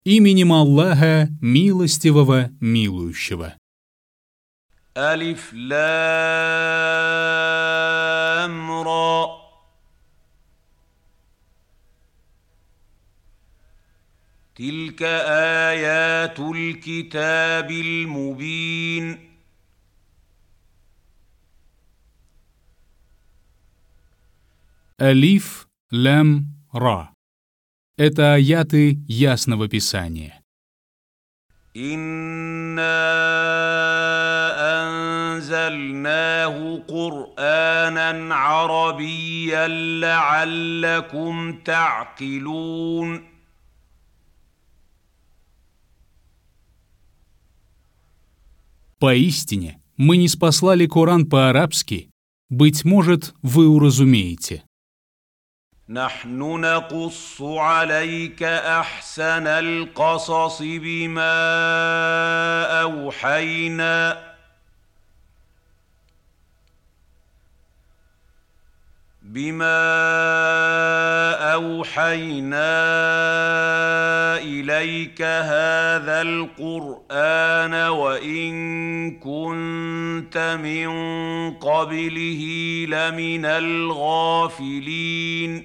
Именем Аллаха, милостивого, милующего. ألف لام را تلك آيات الكتاب المبين Алиф, лям, ра. Это аяты ясного писания. إنا أنزلناه قرآنا عربيا لعلكم تعقلون Поистине, мы ниспослали Коран по-арабски, быть может, вы уразумеете. نحن نقص عليك أحسن القصص بما أوحينا إليك هذا القرآن وإن كنت من قبله لمن الغافلين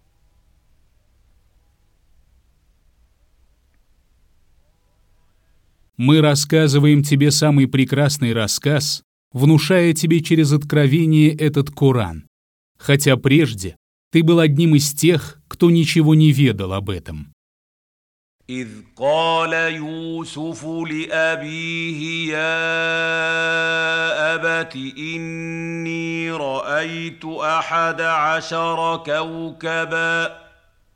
Мы рассказываем тебе самый прекрасный рассказ, внушая тебе через откровение этот Коран, хотя прежде ты был одним из тех, кто ничего не ведал об этом. إذ قال يوسف لأبيه يا أبت إني رأيت 11 كوكباً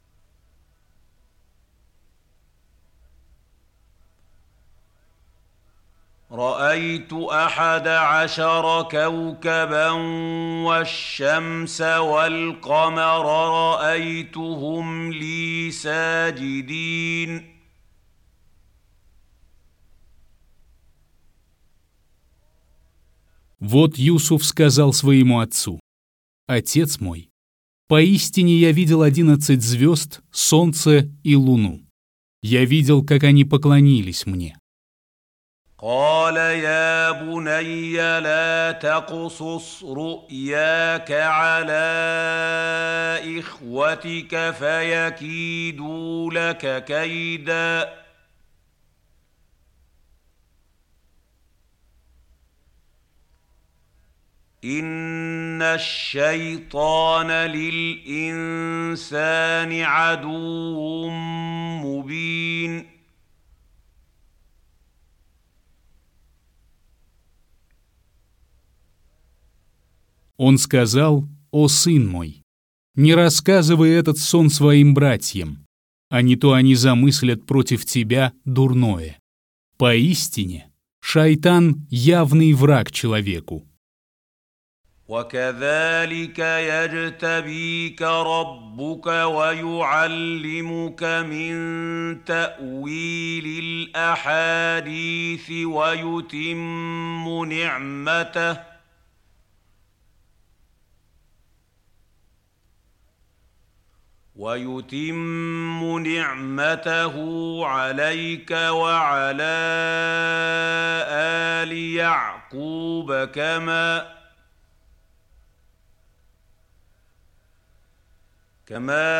رأيت 11 كوكبا والشمس والقمر رأيتهم لي ساجدين Вот Юсуф сказал своему отцу: «Отец мой, поистине я видел 11 звезд, солнце и луну. Я видел, как они поклонились мне». قال يا بني لا تقصص رؤياك على إخوتك فيكيدوا لك كيدا إن الشيطان للإنسان عدو مبين Он сказал: «О сын мой, не рассказывай этот сон своим братьям, а не то они замыслят против тебя дурное. Поистине, шайтан — явный враг человеку». وكذلك يجتبيك ربك ويعلمك من تأويل الأحاديث ويتم نعمته عليك وعلى آل يعقوب كما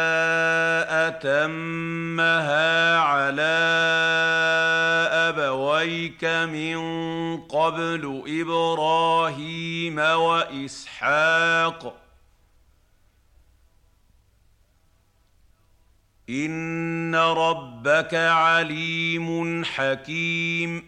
أتمها على أبويك من قبل إبراهيم وإسحاق إن ربك عليم حكيم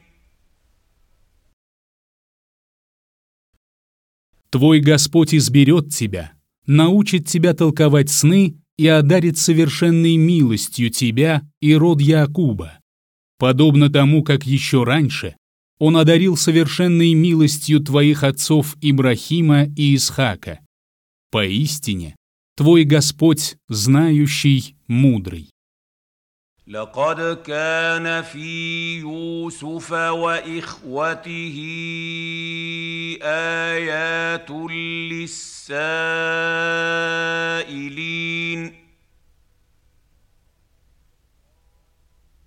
Твой Господь изберет тебя, научит тебя толковать сны и одарит совершенной милостью тебя и род Яакуба, подобно тому, как еще раньше Он одарил совершенной милостью твоих отцов Ибрахима и Исхака. Поистине, твой Господь знающий, мудрый. لقد كان في يوسف وإخوته آيات للسائلين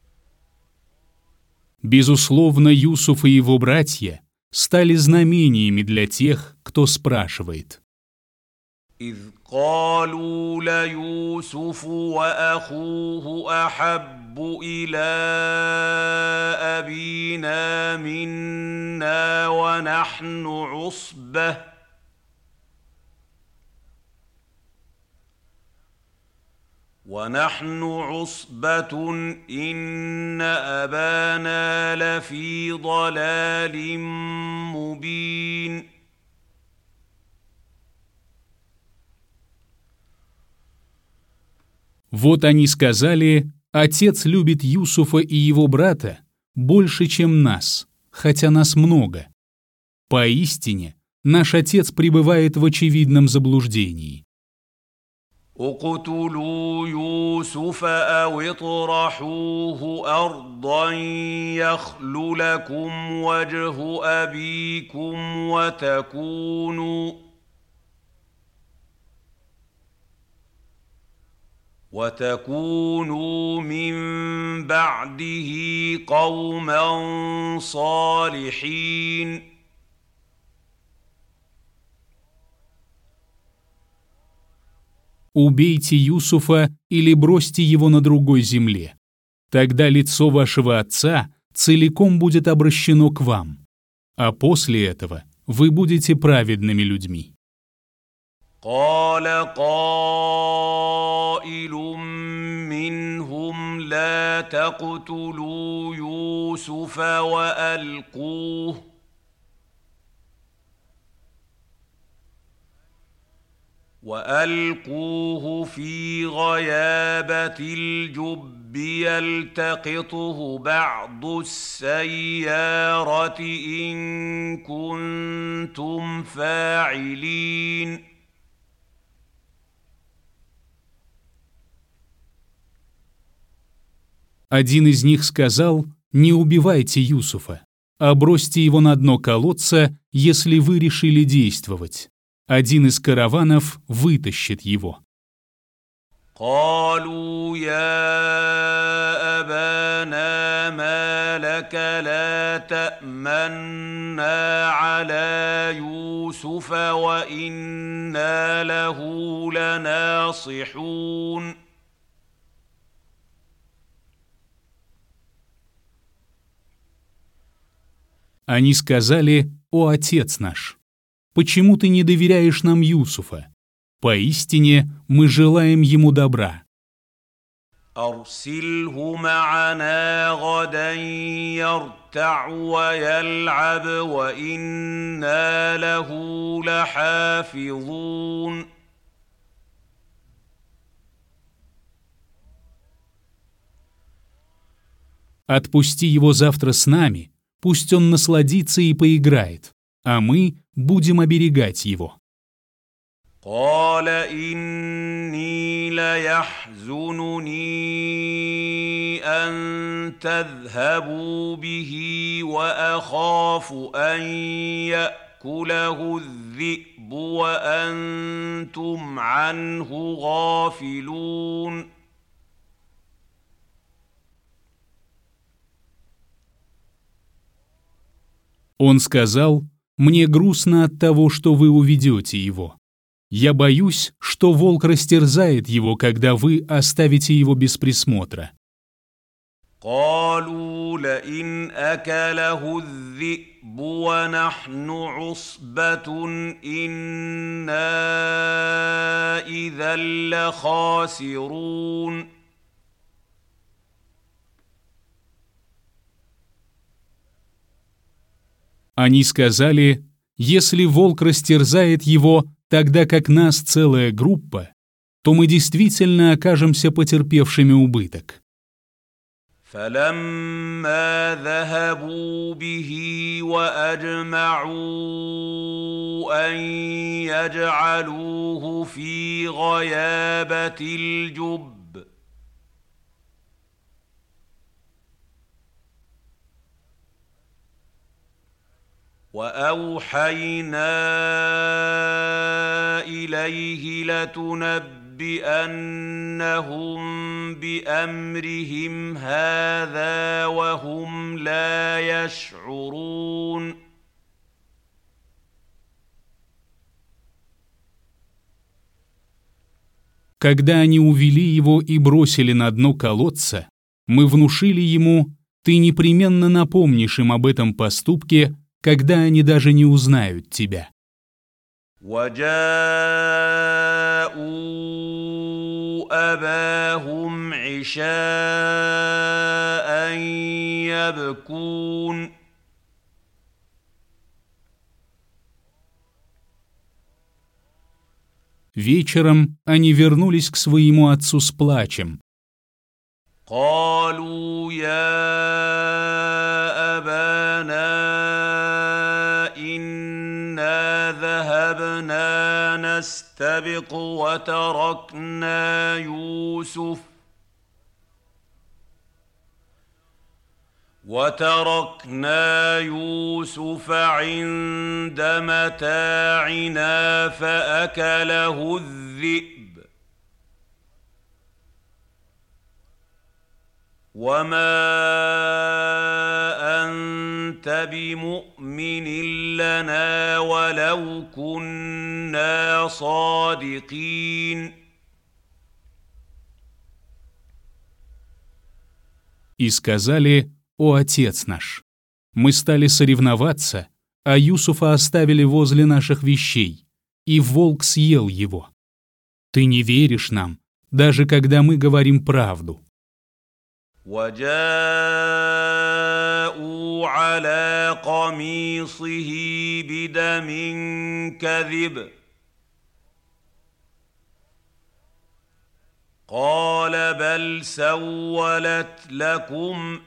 Безусловно, Юсуф и его братья стали знамениями для тех, кто спрашивает. إذ قالوا ليوسف وأخوه أحب إلى أبينا منا ونحن عصبة إن أبانا لفي ضلال مبين. Вот они сказали: «Отец любит Юсуфа и его брата больше, чем нас, хотя нас много. Поистине, наш отец пребывает в очевидном заблуждении». اقتلوا يوسف أو اطرحوه أرضا يخل لكم وجه أبيكم وتكونوا من بعده قوما صالحين. «Убейте Юсуфа или бросьте его на другой земле. Тогда лицо вашего отца целиком будет обращено к вам, а после этого вы будете праведными людьми». قال قائل منهم لا تقتلوا يوسف وألقوه في غيابة الجب يلتقطه بعض السيارة إن كنتم فاعلين. Один из них сказал: «Не убивайте Юсуфа, а бросьте его на дно колодца, если вы решили действовать. Один из караванов вытащит его». قالوا يا أبانا ما لك لا تأمنا على يوسف وإنا له لناصحون. Они сказали: «О, отец наш, почему ты не доверяешь нам Юсуфа? Поистине мы желаем ему добра». أرسله معنا غدا يرتع ويلعب وإنا له لحافظون. «Отпусти его завтра с нами, пусть он насладится и поиграет, а мы будем оберегать его». قال إني ليحزنني أن تذهبوا به وأخاف أن يأكله الذئب وأنتم عنه غافلون. Он сказал: «Мне грустно от того, что вы уведете его. Я боюсь, что волк растерзает его, когда вы оставите его без присмотра». قالوا لئن أكله الذئب ونحن عصبة إنا إذا لخاسرون. Они сказали: «Если волк растерзает его, тогда как нас целая группа, то мы действительно окажемся потерпевшими убыток». فلما ذهبوا به وأجمعوا أن يجعلوه في غيابة الجب وأوحينا إليه لتنبئنهم بأمرهم هذا وهم لا يشعرون Когда они увели его и бросили на дно колодца, мы внушили ему: «Ты непременно напомнишь им об этом поступке, когда они даже не узнают тебя». وجاءوا أباهم عشاء يبكون Вечером они вернулись к своему отцу с плачем. قالوا يا أبانا إنا ذهبنا نستبق وتركنا يوسف عند متاعنا فأكله الذئب وما أنت بمؤمن لنا ولو كنا صادقين. И сказали: «О отец наш, мы стали соревноваться, а Юсуфа оставили возле наших вещей, и волк съел его. Ты не веришь нам, даже когда мы говорим правду». وجاءوا على قميصه بدم كذب قال بل سولت لكم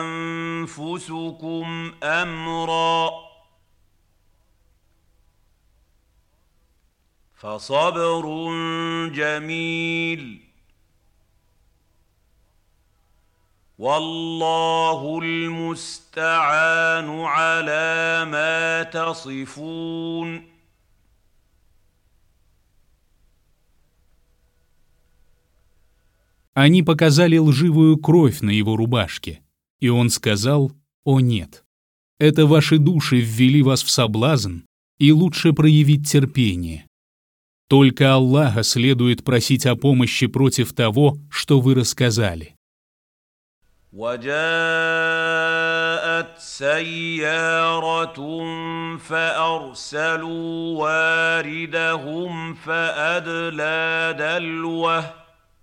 أنفسكم أمرا فصبر جميل والله المستعان على ما تصفون. Они показали лживую кровь на его рубашке, и он сказал: «О нет, это ваши души ввели вас в соблазн, и лучше проявить терпение. Только Аллаха следует просить о помощи против того, что вы рассказали». وجاءت سيارة فأرسلوا واردهم فأدلى دلوه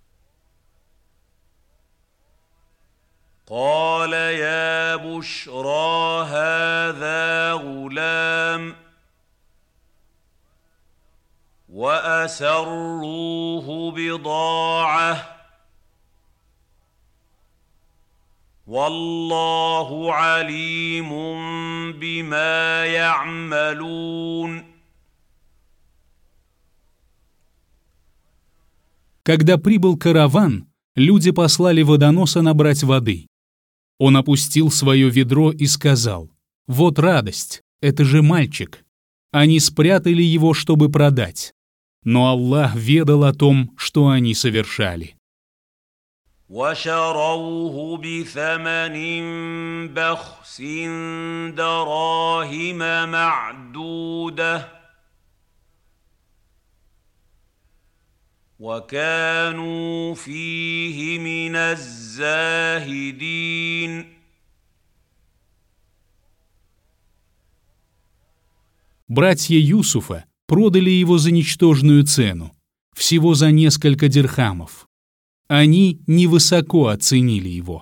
قال يا بشرى هذا غلام وأسروه بضاعة والله عليم بما يعملون. Когда прибыл караван, люди послали водоноса набрать воды. Он опустил свое ведро и сказал: «Вот радость, это же мальчик». Они спрятали его, чтобы продать. Но Аллах ведал о том, что они совершали. وشروه بثمن بخس دراهم معدودة وكانوا فيه من الزاهدين. Братья Юсуфа продали его за ничтожную цену, всего за несколько дирхамов. Они невысоко оценили его.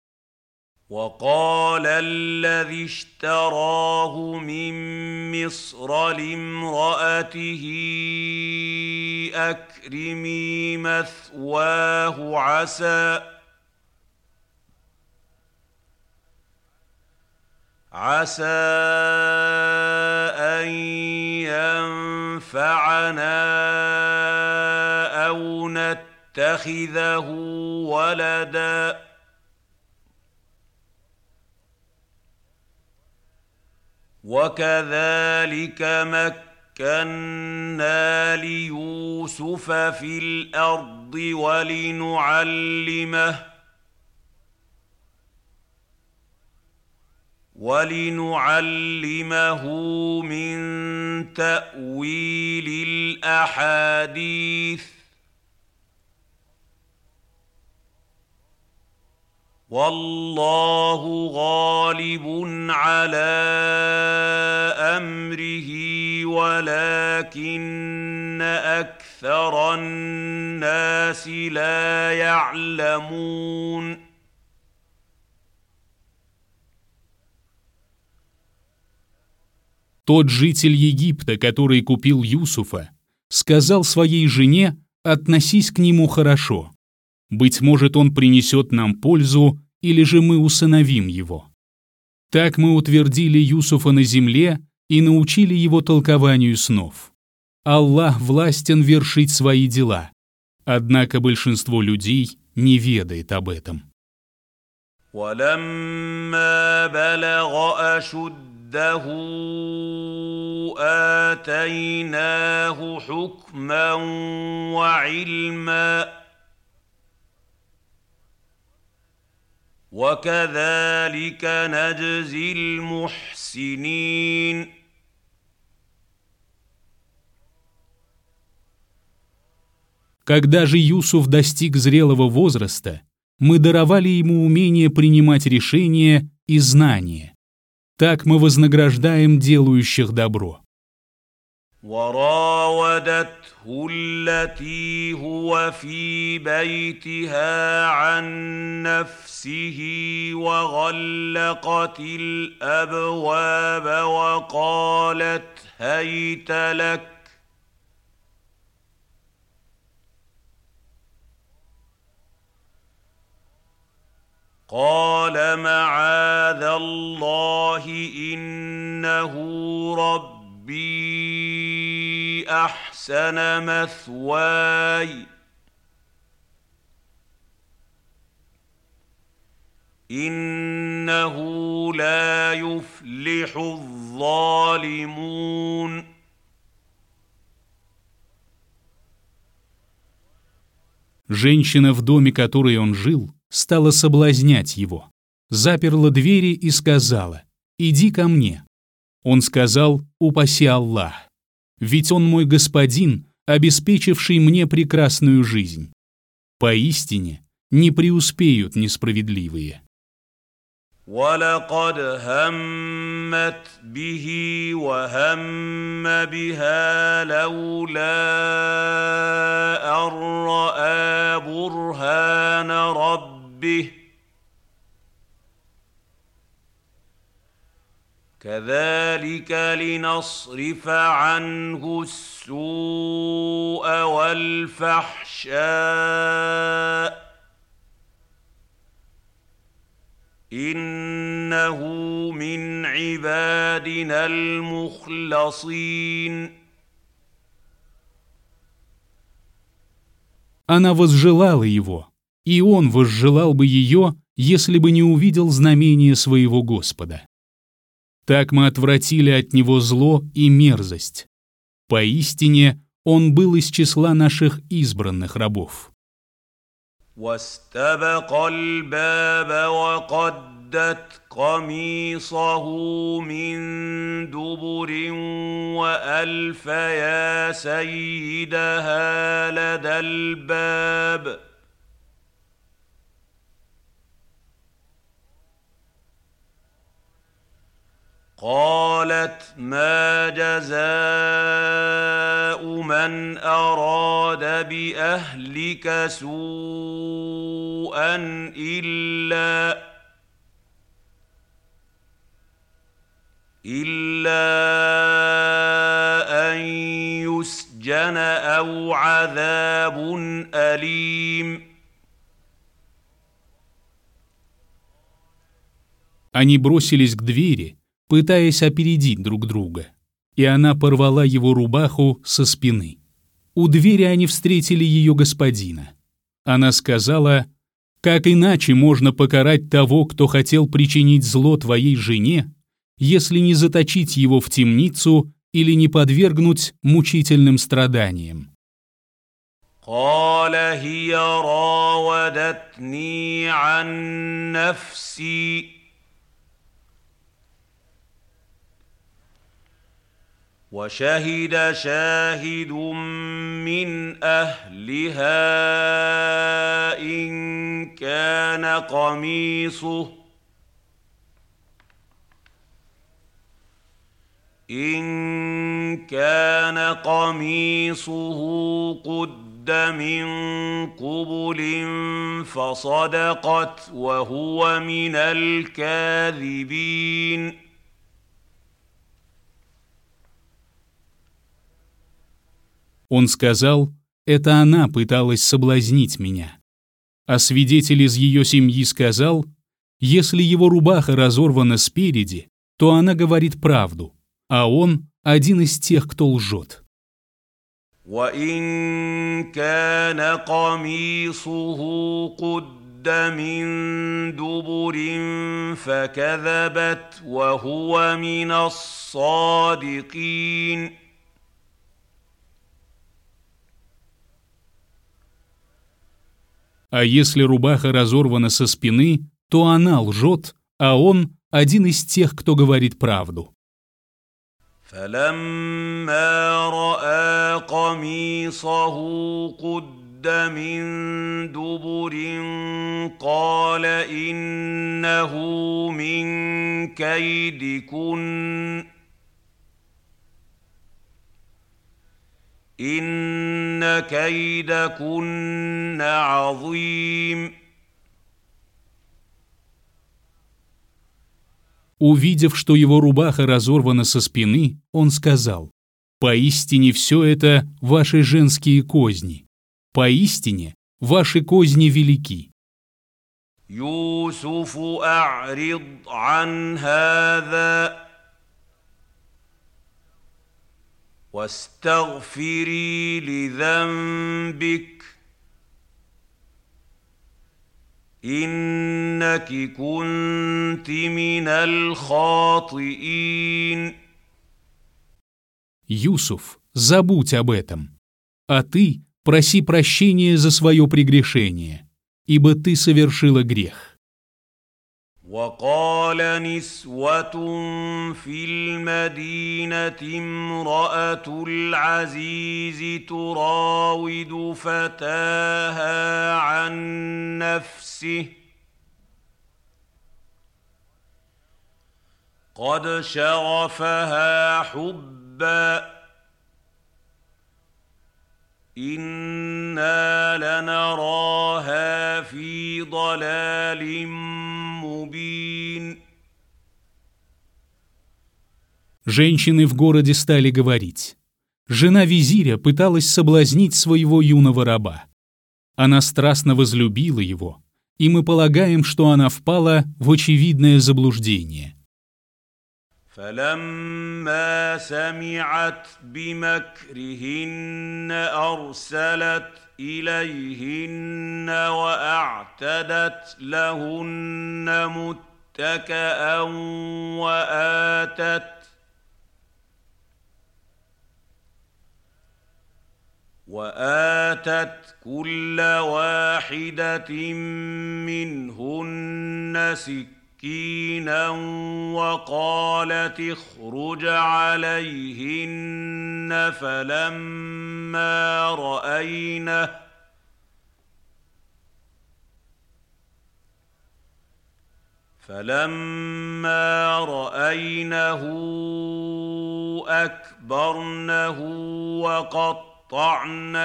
وقال الذي اشتراه من مصر لامرأته أكرمي مثواه عسى أن ينفعنا أو نتخذه ولدا وكذلك مكنا ليوسف في الأرض ولنعلمه من تأويل الأحاديث والله غالب على أمره ولكن أكثر الناس لا يعلمون. Тот житель Египта, который купил Юсуфа, сказал своей жене: «Относись к нему хорошо. Быть может, он принесет нам пользу, или же мы усыновим его». Так мы утвердили Юсуфа на земле и научили его толкованию снов. Аллах властен вершить свои дела, однако большинство людей не ведает об этом. ولما بلغ أشده آتيناه حكما وعلما وكذلك نجزي المحسنين. Когда же Юсуф достиг зрелого возраста, мы даровали ему умение принимать решения и знания. Так мы вознаграждаем делающих добро. وراودته التي هو في بيتها عن نفسه وغلقت الأبواب وقالت هيت لك قال معاذ الله إنه ربي أحسن مثواي إنه لا يفلح الظالمون. Женщина в доме, в которой он жил, стала соблазнять его, заперла двери и сказала: «Иди ко мне». Он сказал: «Упаси Аллах, ведь он мой господин, обеспечивший мне прекрасную жизнь. Поистине не преуспеют несправедливые». ولقد همت به وهم بها لولا أن رأى برهان ربه كذلك لنصرف عنه السوء والفحشاء إنه من عبادنا المخلصين. Она возжелала его, и он возжелал бы ее, если бы не увидел знамения своего Господа. Так мы отвратили от него зло и мерзость. Поистине, он был из числа наших избранных рабов. واستبق الباب وقدت قميصه من دبر وألف يا سيدها لدى الباب قالت ما جزاء من أراد بأهلك سوءا إلا أن يسجن أو عذاب أليم. Они бросились к двери, пытаясь опередить друг друга, и она порвала его рубаху со спины. У двери они встретили ее господина. Она сказала: «Как иначе можно покарать того, кто хотел причинить зло твоей жене, если не заточить его в темницу или не подвергнуть мучительным страданиям?» قال هي راودتني عن نفسي وشهد شاهد من أهلها إن كان قميصه قد من قبل فصدقت وهو من الكاذبين. Он сказал, это она пыталась соблазнить меня. А свидетель из ее семьи сказал, если его рубаха разорвана спереди, то она говорит правду, а он один из тех, кто лжет. وإن كان قميصه قد من دبر فكذبت وهو من الصادقين. А если рубаха разорвана со спины, то она лжет, а он один из тех, кто говорит правду. فلما رأى قميصه قد من دبر قال إنه من كيدكن إن كيدكن عظيم. Увидев, что его рубаха разорвана со спины, он сказал, «Поистине все это ваши женские козни. Поистине ваши козни велики». يوسف أعرض عن هذا واستغفري لذنبك إنك كنت من الخاطئين. Юсуф, забудь об этом, а ты проси прощения за свое прегрешение, ибо ты совершила грех. وقال نسوة في المدينة امرأة العزيز تراود فتاها عن نفسه قد شغفها حبا إنا لنراها في ضلال مبين. Женщины в городе стали говорить, жена визиря пыталась соблазнить своего юного раба. Она страстно возлюбила его, и мы полагаем, что она впала в очевидное заблуждение. فلما سمعت بمكرهن أرسلت إليهن وأعتدت لهن متكئا وآتت كل واحدة منهن سكينا وقالت اخرج عليهن فلما رأينه أكبرنه وقطعن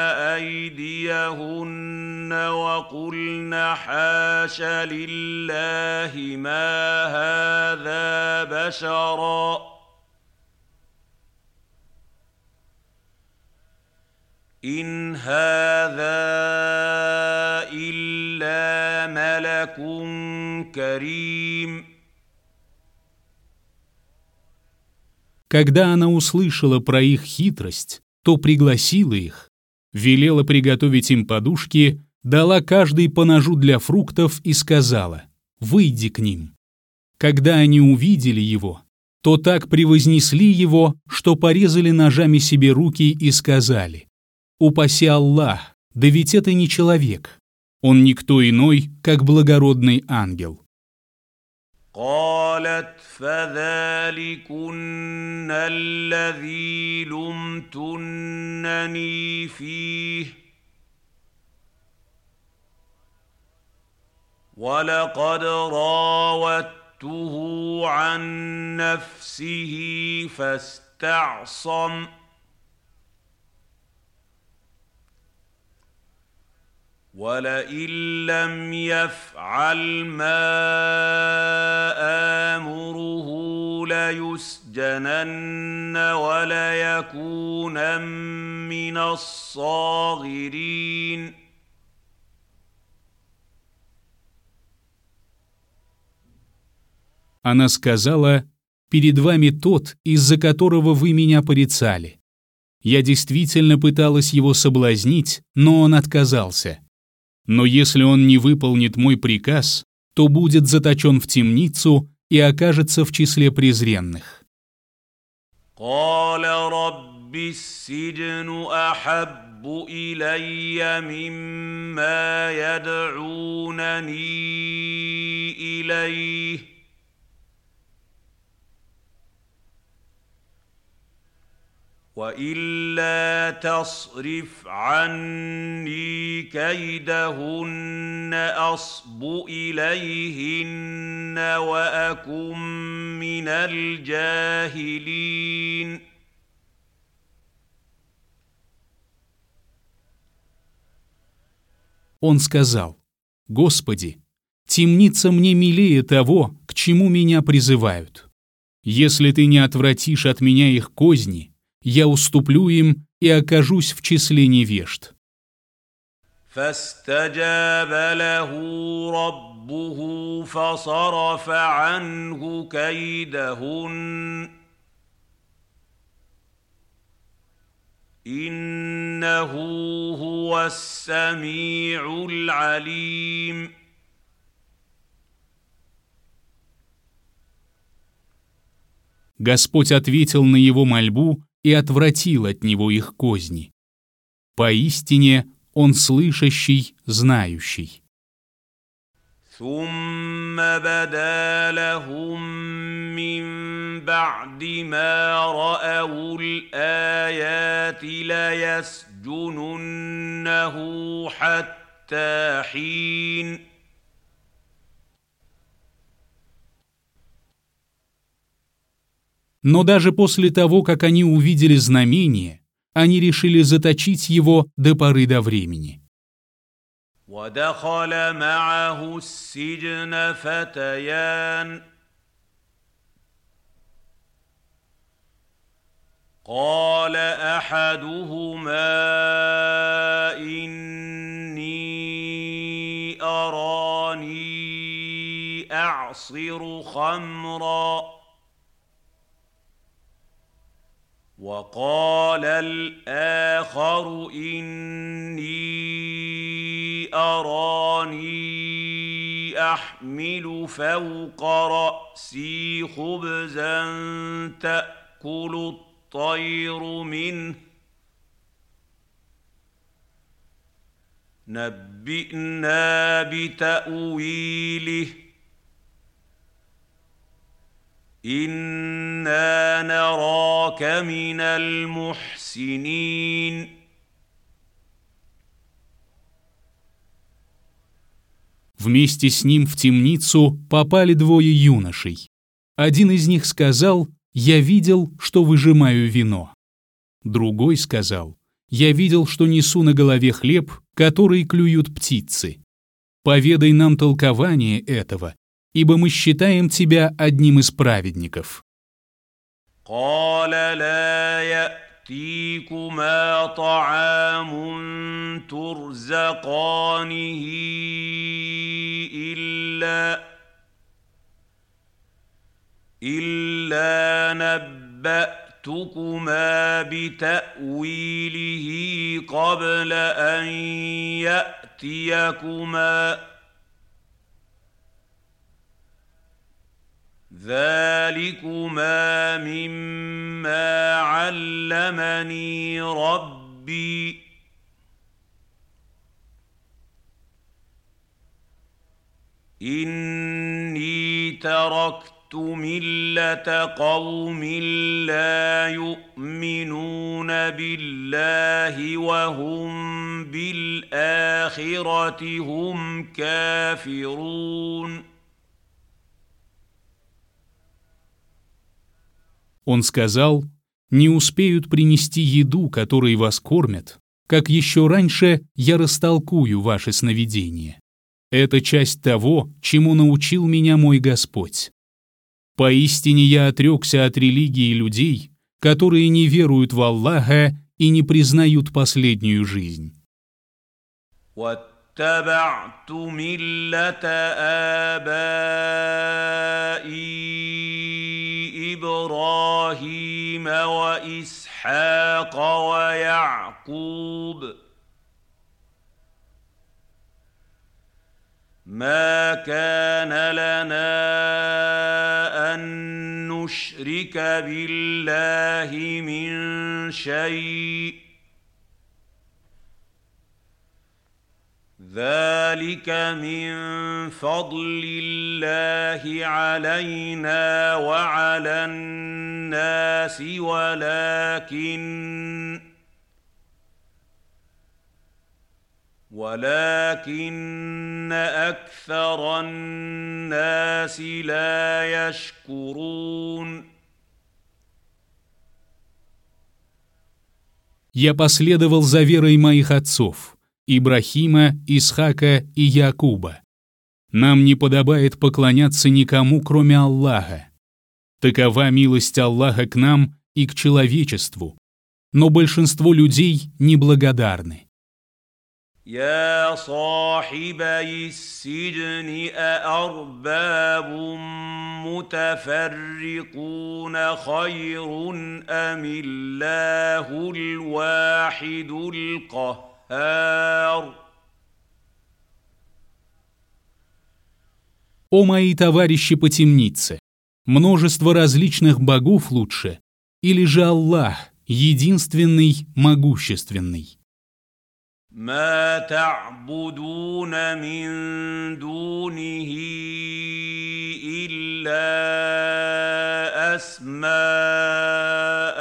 أيديهن وقلن حاش لله ما هذا بشرا إن هذا إلا ملك كريم. Когда она услышала про их хитрость, то пригласила их, велела приготовить им подушки, дала каждой по ножу для фруктов и сказала: «Выйди к ним». Когда они увидели его, то так превознесли его, что порезали ножами себе руки и сказали: «Упаси Аллах, да ведь это не человек, он никто иной, как благородный ангел». قالت فذلكن الذي لمتنني فيه ولقد راودته عن نفسه فاستعصم ولئن لم يفعل ما آمره ليسجنن وليكونن من الصاغرين. Она сказала: «Перед вами тот, из-за которого вы меня порицали. Я действительно пыталась его соблазнить, но он отказался. Но если он не выполнит мой приказ, то будет заточен в темницу и окажется в числе презренных». قال رب السجن أحب إلي مما يدعونني إليه وإلا تصرف عني كيدهن أصب إليهن وأكن من الجاهلين. Он сказал: «Господи, темница мне милее того, к чему меня призывают. Если ты не отвратишь от меня их козни, я уступлю им и окажусь в числе невежд». فاستجاب له ربه فصرف عنه كيدهن إنه هو السميع العليم. Господь ответил на его мольбу и отвратил от него их козни. Поистине Он слышащий, знающий. ثم بدا لهم من بعد ما رأوا الآيات ليسجننه حتى حين. Но даже после того, как они увидели знамение, они решили заточить его до поры до времени. ودخل معه السجن فتيان قال أحدهما إني أراني أعصر خمرا وقال الآخر إني أراني أحمل فوق رأسي خبزا تأكل الطير منه نبئنا بتأويله إنا نراك من المحسنين. Вместе с ним в темницу попали двое юношей. Один из них сказал: «Я видел, что выжимаю вино». Другой сказал: «Я видел, что несу на голове хлеб, который клюют птицы. Поведай нам толкование этого, ибо мы считаем тебя одним из праведников». قال لا يأتيكما طعام ترزقانه إلا نبأتكما بتأويله قبل أن يأتيكما ذلكما مما علمني ربي إني تركت ملة قوم لا يؤمنون بالله وهم بالآخرة هم كافرون. Он сказал: «Не успеют принести еду, которой вас кормят, как еще раньше я растолкую ваши сновидения. Это часть того, чему научил меня мой Господь. Поистине я отрекся от религии людей, которые не веруют в Аллаха и не признают последнюю жизнь». واتبعت ملة آبائي إبراهيم وإسحاق ويعقوب ما كان لنا أن نشرك بالله من شيء ذلك من فضل الله علينا وعلى الناس ولكن أكثر الناس لا يشكرون. «Я последовал за верой моих отцов, Ибрахима, Исхака и Якуба. Нам не подобает поклоняться никому, кроме Аллаха. Такова милость Аллаха к нам и к человечеству, но большинство людей неблагодарны». يا صاحبي السجن أأرباب متفرقون خير أم الله الواحد القهار. «О мои товарищи по темнице! Множество различных богов лучше, или же Аллах, единственный, могущественный?» ما تعبدون من دونه إلا أسماء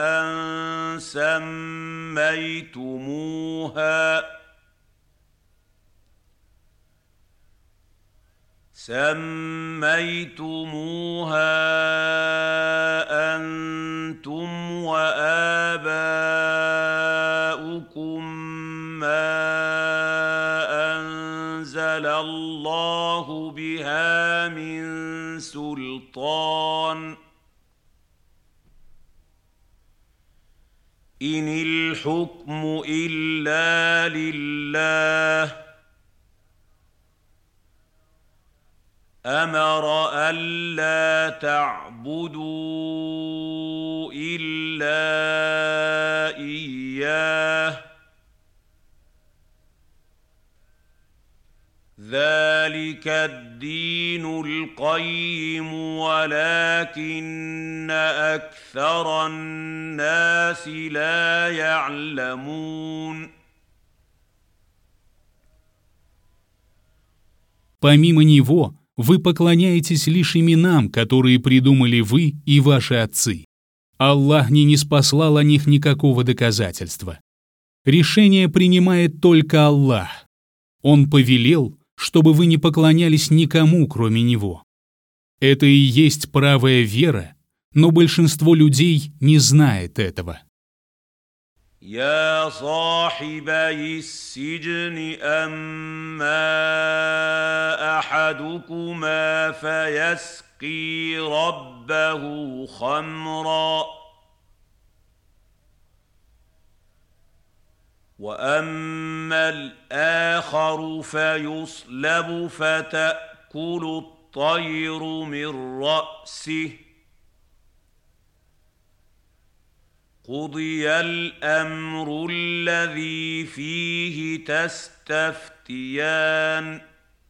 سميتموها أنتم وآباؤكم ما أنزل الله بها من سلطان إن الحكم إلا لله أمر ألا تعبدوا إلا إياه ذلك الدين القيم ولكن أكثر الناس لا يعلمون. Помимо него, вы поклоняетесь лишь именам, которые придумали вы и ваши отцы. Аллах не ниспослал о них никакого доказательства. Решение принимает только Аллах. Он повелел, чтобы вы не поклонялись никому, кроме Него. Это и есть правая вера, но большинство людей не знает этого. يا صاحبي السجن أما أحدكما فيسقي ربه خمرا وأما الآخر فيصلب فتأكل الطير من رأسه قضي الأمر الذي فيه تستفتيان.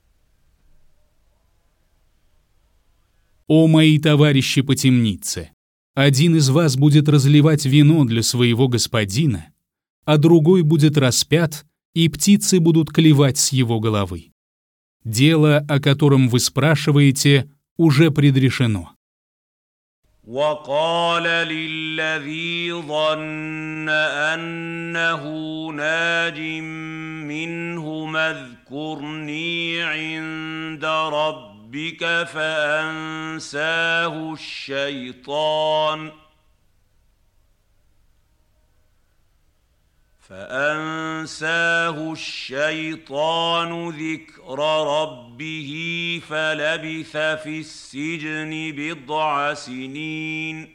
«О мои товарищи по темнице! Один из вас будет разливать вино для своего господина, а другой будет распят, и птицы будут клевать с его головы. Дело, о котором вы спрашиваете, уже предрешено. وقال للذي ظن أنه ناج منهما اذكرني عند ربك فأنساه الشيطان ذكر ربه فلبث في السجن بضع سنين.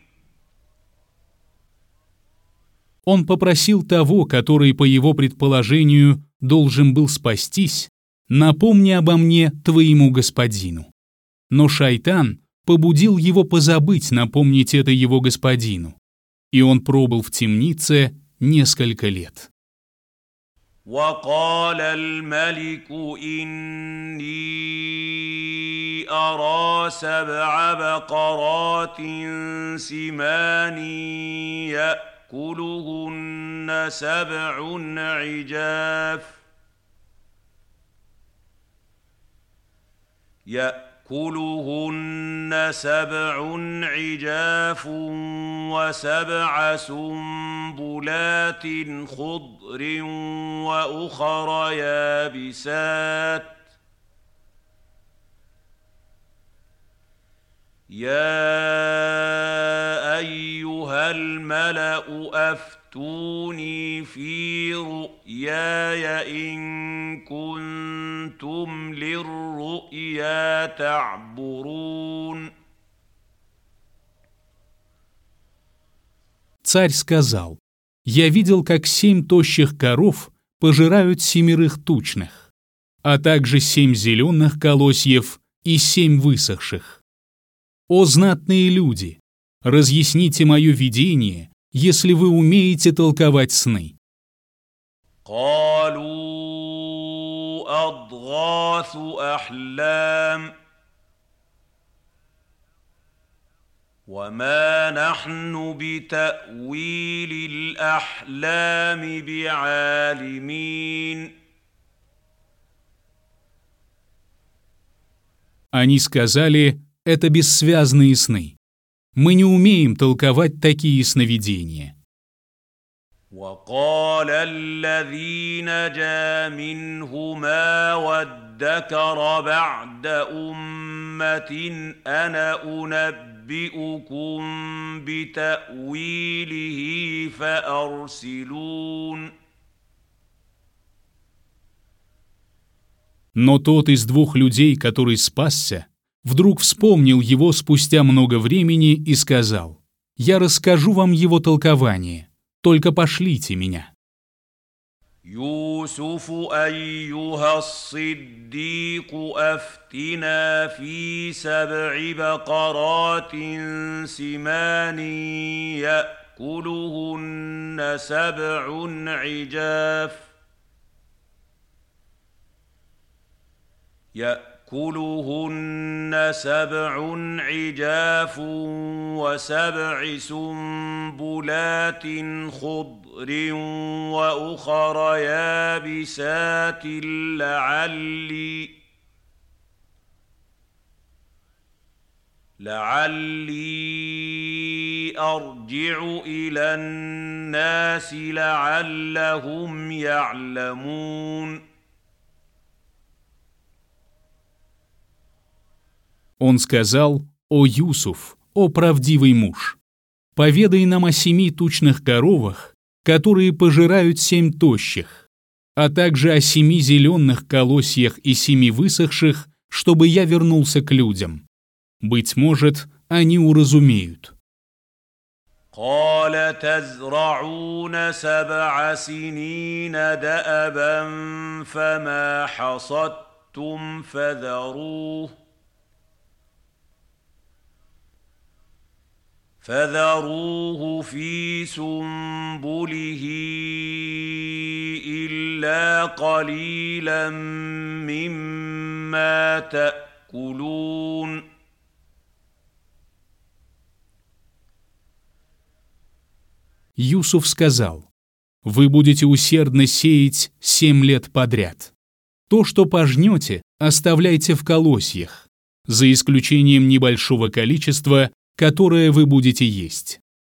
Он попросил того, который, по его предположению, должен был спастись: «Напомни обо мне твоему господину». Но шайтан побудил его позабыть напомнить это его господину, и он пробыл в темнице несколько лет. وقال الملك إني أرى 7 بقرات سمان يأكلهن 7 عجاف و7 سنبلات خضر وأخر يابسات يا أيها الملأ أفتوني في رؤياي إن كنتم للرؤيا تعبرون. Царь сказал: «Я видел, как 7 тощих коров пожирают 7 тучных, а также 7 зеленых колосьев и 7 высохших. О знатные люди, разъясните мое видение, если вы умеете толковать сны». قالوا أضغاث أحلام وما نحن بتأويل الأحلام بعالمين. Они сказали: «Это бессвязные сны. Мы не умеем толковать такие сновидения». وقال الذي نجا منهما وادكر بعد أمة أنا أنبئكم بتأويله فأرسلون. Но тот из 2 людей, который спасся, вдруг вспомнил его спустя много времени и сказал: «Я расскажу вам его толкование, только пошлите меня». يوسف أيها الصديق أفتنا في 7 بقرات سمان يأكلهن 7 عجاف و7 سنبلات خضر وأخر يابسات لعلي أرجع إلى الناس لعلهم يعلمون. Он сказал: «О Юсуф, о правдивый муж, поведай нам о 7 тучных коровах, которые пожирают 7 тощих, а также о 7 зеленых колосьях и 7 высохших, чтобы я вернулся к людям. Быть может, они уразумеют». قال تزرعون 7 سنين دأبا فما حصدتم فذروه في سنبله إلا قليلا مما تأكلون. Юсуф сказал: «Вы будете усердно сеять 7 лет подряд. То, что пожнете, оставляйте в колосьях, за исключением небольшого количества, которое вы будете есть.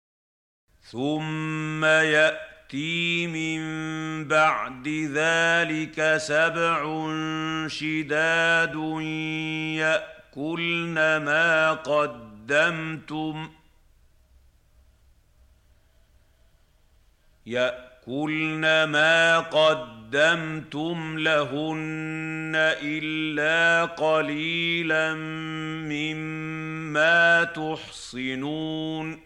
ثم يأتي من بعد ذلك 7 شداد يأكلن ما قدمتم لهن إلا قليلا مما تحصنون.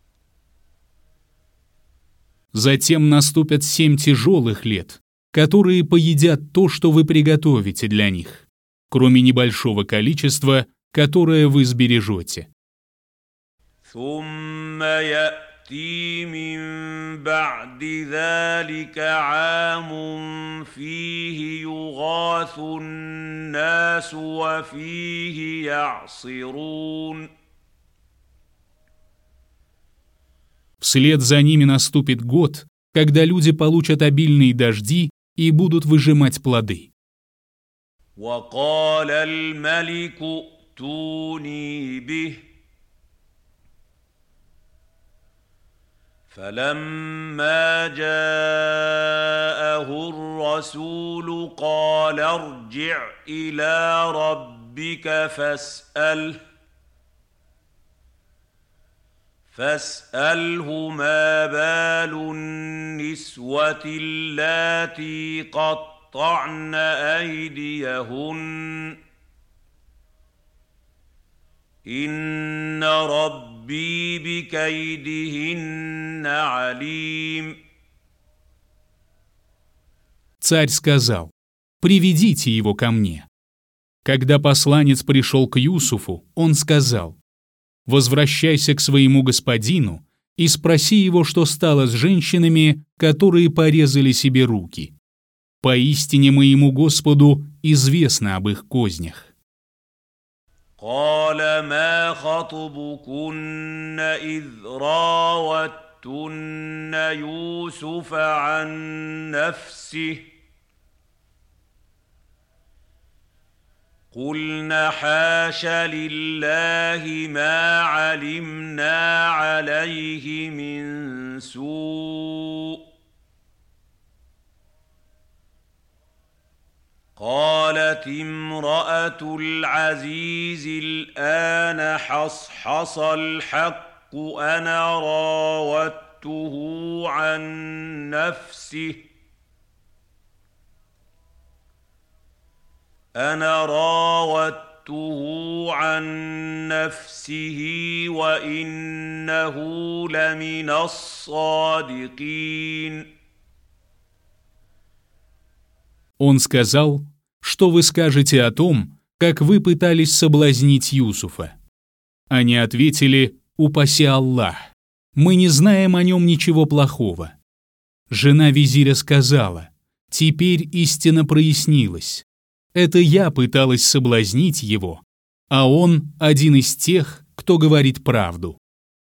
Затем наступят 7 тяжелых лет, которые поедят то, что вы приготовите для них, кроме небольшого количества, которое вы сбережете. ثم يأتي من بعد ذلك عام فيه يغاث الناس وفيه يعصرون. Вслед за ними наступит год, когда люди получат обильные дожди и будут выжимать плоды. وقال الملك ائتوني به فلما جاءه الرسول قال ارجع إلى ربك فاسأله ما بال النسوة اللاتي قطعن أيديهن إن ربي بكيدهن عليم. Царь сказал: «Приведите его ко мне». Когда посланец пришел к Юсуфу, он сказал: «Возвращайся к своему господину и спроси его, что стало с женщинами, которые порезали себе руки. Поистине моему Господу известно об их кознях». قال ما خطبكن إذ راوتن يوسف عن نفسه قلنا حاش لله ما علمنا عليه من سوء قالت امرأة العزيز الآن حصحص الحق أنا راودته عن نفسه وإنه لمن الصادقين. Он сказал: «Что вы скажете о том, как вы пытались соблазнить Юсуфа?» Они ответили: «Упаси Аллах, мы не знаем о нем ничего плохого». Жена визиря сказала: «Теперь истина прояснилась. Это я пыталась соблазнить его, а он один из тех, кто говорит правду».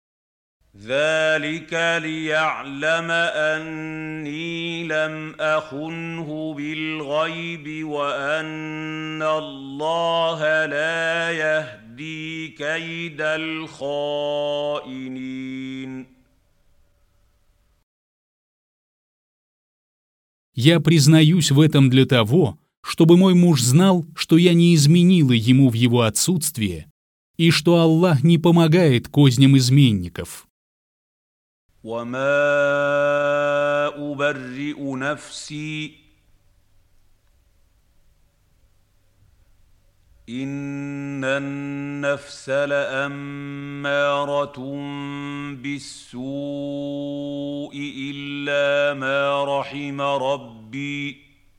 ذلك ليعلم أني لم أخنه بالغيب وأن الله لا يهدي كيد الخائنين. Я признаюсь в этом для того, чтобы мой муж знал, что я не изменила ему в его отсутствие, и что Аллах не помогает козням изменников. وما أبرئ نفسي إن النفس لأمارة بالسوء إلا ما رحم ربي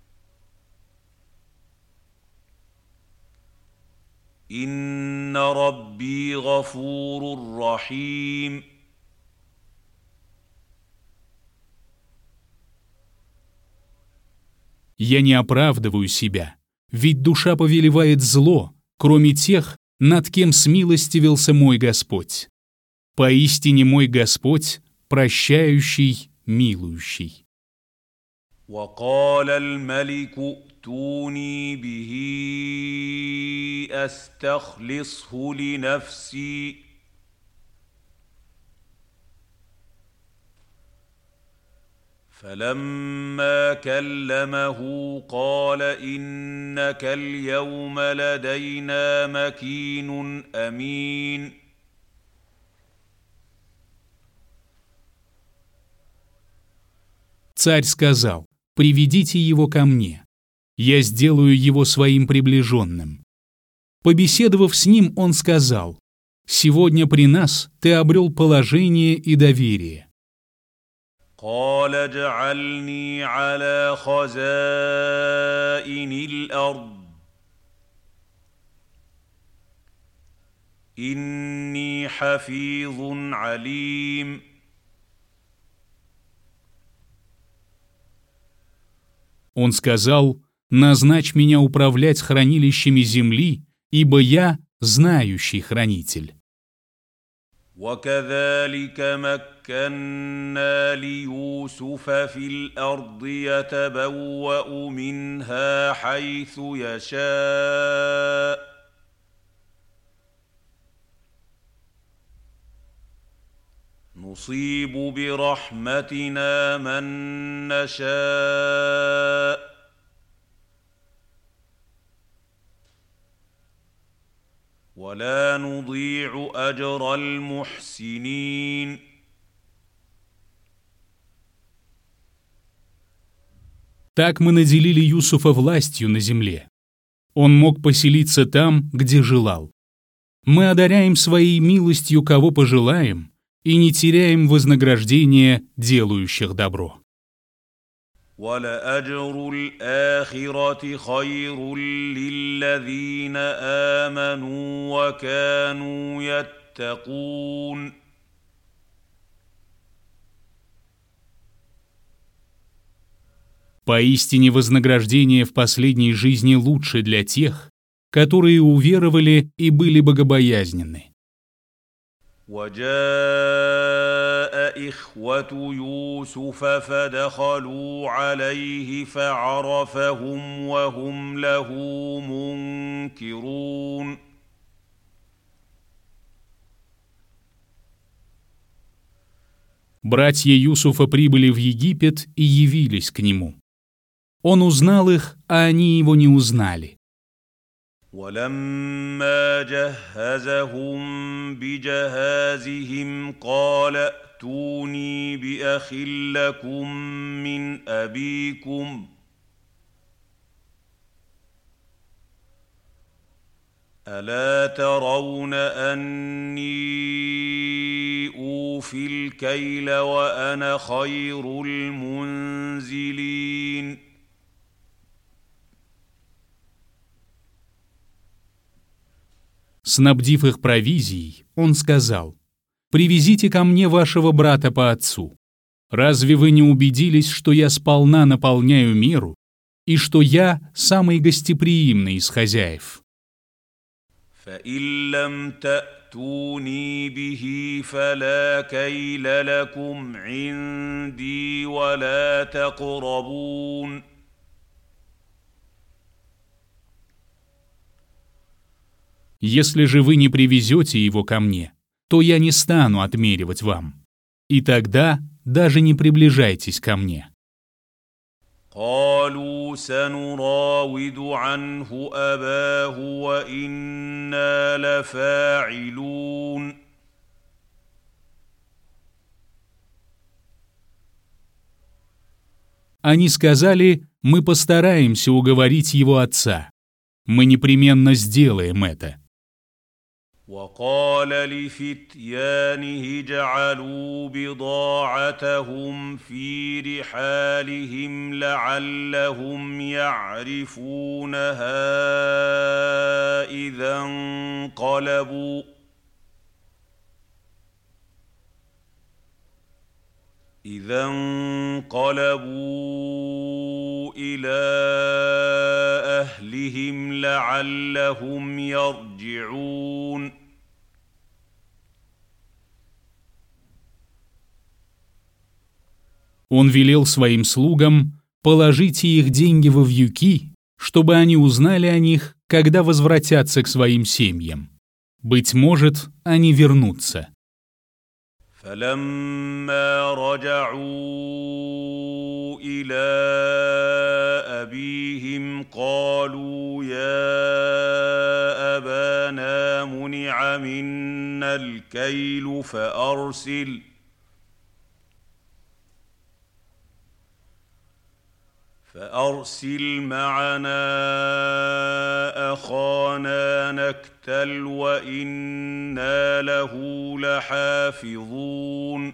إن ربي غفور رحيم. Я не оправдываю себя, ведь душа повелевает зло, кроме тех, над кем смилостивился мой Господь. Поистине мой Господь прощающий, милующий. وقال الملك ائتوني به أستخلصه لنفسي فلما كلمه قال إنك اليوم لدينا مكين أمين. Царь сказал: «Приведите его ко мне. Я сделаю его своим приближенным». Побеседовав с ним, он сказал: «Сегодня при нас ты обрел положение и доверие». قال اجعلني على خزائن الأرض إني حفيظ عليم. Он сказал: «Назначь меня управлять хранилищами земли, ибо я знающий хранитель». وكذلك مكنا ليوسف في الأرض يتبوأ منها حيث يشاء نصيب برحمتنا من نشاء ولا نضيع أجر المحسنين. Так мы наделили Юсуфа властью на земле. Он мог поселиться там, где желал. Мы одаряем своей милостью, кого пожелаем, и не теряем вознаграждения делающих добро. وَلَأَجْرُ الْآخِرَةِ خَيْرٌ لِّلَّذِينَ آمَنُوا وَكَانُوا يَتَّقُونَ. Поистине вознаграждение в последней жизни лучше для тех, которые уверовали и были богобоязненны. وجاء إخوة يوسف فدخلوا عليه فعرفهم وهم له منكرون. Братья Юсуфа прибыли в Египет и явились к нему. Он узнал их, а они его не узнали. ولما جهزهم بجهازهم قال ائتوني بأخ لكم من أبيكم ألا ترون أني أوفي الكيل وأنا خير المنزلين. Снабдив их провизией, он сказал: «Привезите ко мне вашего брата по отцу. Разве вы не убедились, что я сполна наполняю меру и что я самый гостеприимный из хозяев?» فإن لم تأتوني به فلا كيل لكم عندي ولا تقربون. Если же вы не привезете его ко мне, то я не стану отмеривать вам. И тогда даже не приближайтесь ко мне». قالوا سنراود عنه أباه وإنا لفاعلون. Они сказали: «Мы постараемся уговорить его отца. Мы непременно сделаем это». وقال لفتيانه اجعلوا بضاعتهم في رحالهم لعلهم يعرفونها إذا انقلبوا إلى أهلهم لعلهم يرجعون. Он велел своим слугам: «Положите их деньги во вьюки, чтобы они узнали о них, когда возвратятся к своим семьям. Быть может, они вернутся». فلما رجعوا إلى أبيهم قالوا يا أبانا منع منا الكيل فأرسل معنا أخانا نكتل وإنا له لحافظون.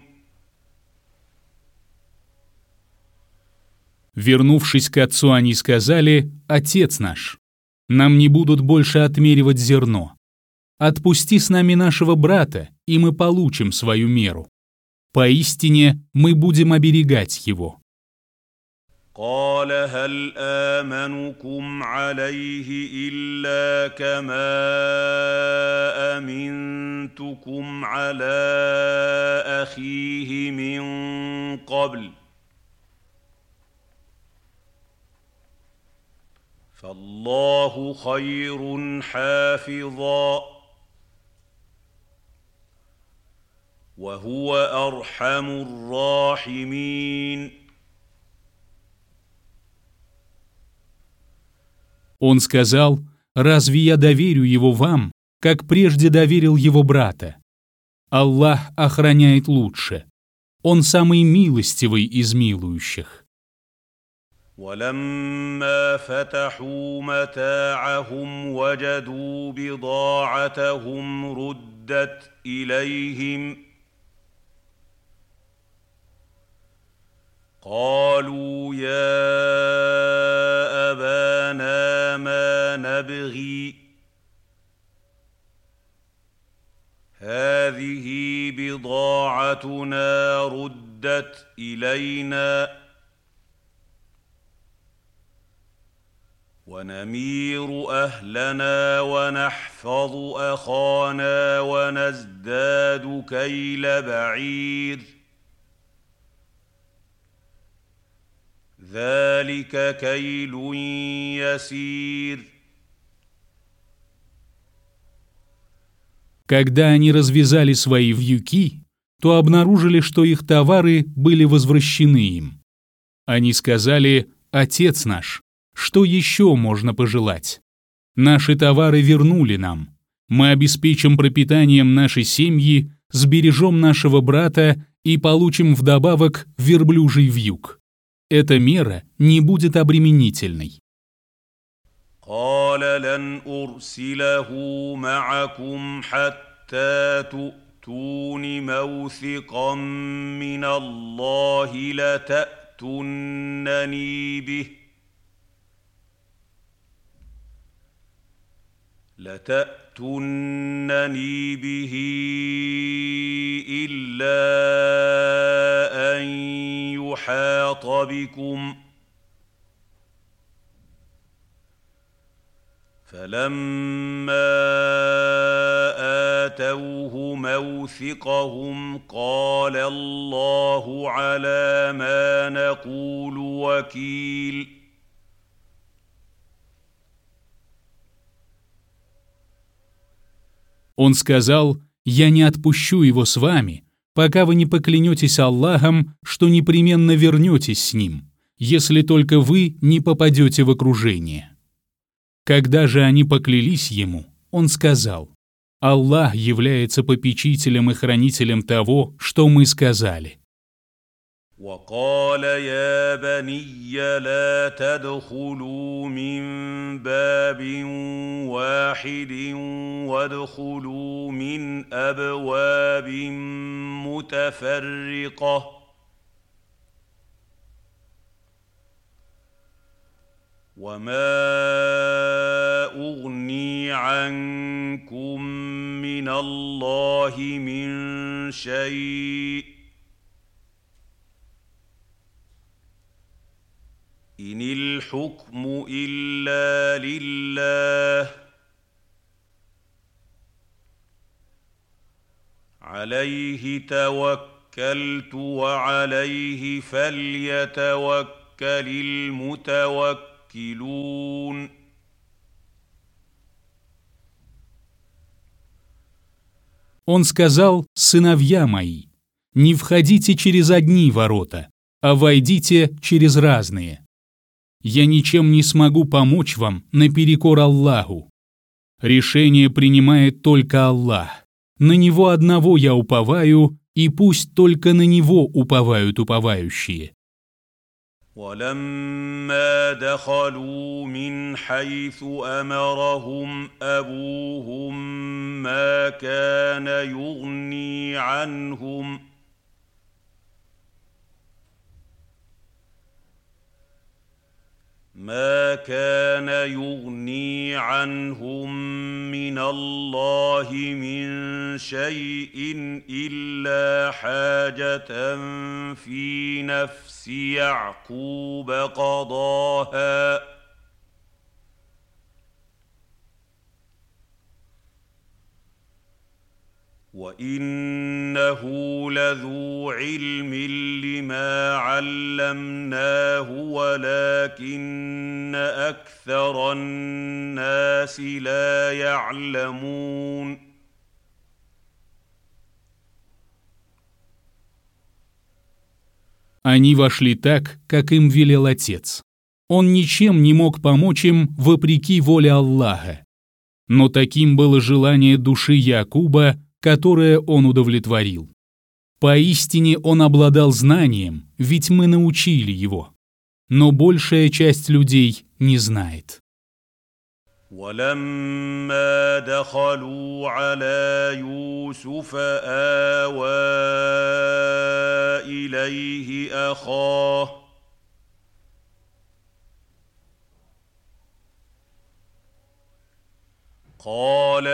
Вернувшись к отцу, они сказали: «Отец наш, нам не будут больше отмеривать зерно. Отпусти с нами нашего брата, и мы получим свою меру. Поистине мы будем оберегать его». قال هل آمنكم عليه إلا كما أمنتكم على أخيه من قبل فالله خير حافظا وهو أرحم الراحمين. Он сказал: «Разве я доверю его вам, как прежде доверил его брата? Аллах охраняет лучше. Он самый милостивый из милующих». ولما فتحوا متاعهم وجدوا بضاعتهم ردت إليهم قالوا يا أبانا ما نبغي هذه بضاعتنا ردت إلينا ونمير أهلنا ونحفظ أخانا ونزداد كيل بعير ذلك كيل يسير. Когда они развязали свои вьюки, то обнаружили, что их товары были возвращены им. Они сказали: «Отец наш, что еще можно пожелать? Наши товары вернули нам. Мы обеспечим пропитанием нашей семьи, сбережем нашего брата и получим вдобавок верблюжий вьюг. Эта мера не будет обременительной». قال لن أرسله معكم حتى تؤتون موثقا من الله لتأتونني به إلا أن يحاط بكم فلما آتوه موثقهم قال الله على ما نقول وكيل. Он сказал: «Я не отпущу его с вами, пока вы не поклянетесь Аллахом, что непременно вернетесь с ним, если только вы не попадете в окружение». Когда же они поклялись ему, он сказал: «Аллах является попечителем и хранителем того, что мы сказали». وقال يا بني لا تدخلوا من باب واحد وادخلوا من أبواب متفرقة وما أغني عنكم من الله من شيء إن الحكم إلا لله عليه توكلت وعليه فليتوكل المتوكلون. Он сказал: «Сыновья мои, Не входите через одни ворота, а войдите через разные. Я ничем не смогу помочь вам наперекор Аллаху. Решение принимает только Аллах. На Него одного я уповаю, и пусть только на Него уповают уповающие. ولما دخلوا من حيث أمرهم أبوهم ما كان يغني عنهم من الله من شيء إلا حاجة في نفس يعقوب قضاها وإنه لذو علم لما علمناه ولكن أكثر الناس لا يعلمون. Они вошли так, как им велел отец. Он ничем не мог помочь им вопреки воле Аллаха. Но таким было желание души Якуба, которое он удовлетворил. Поистине он обладал знанием, ведь мы научили его. Но большая часть людей не знает. ولما دخلوا على يوسف آوى إليه أخاه قال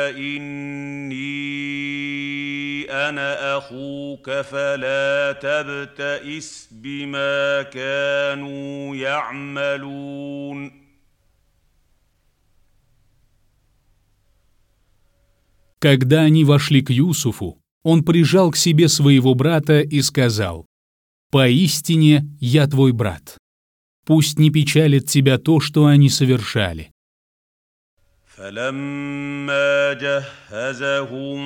إني أنا أخوك فلا تبتئس بما كانوا يعملون. Когда они вошли к Юсуфу, он прижал к себе своего брата и сказал: «Поистине я твой брат. Пусть не печалит тебя то, что они совершали». فلما جهزهم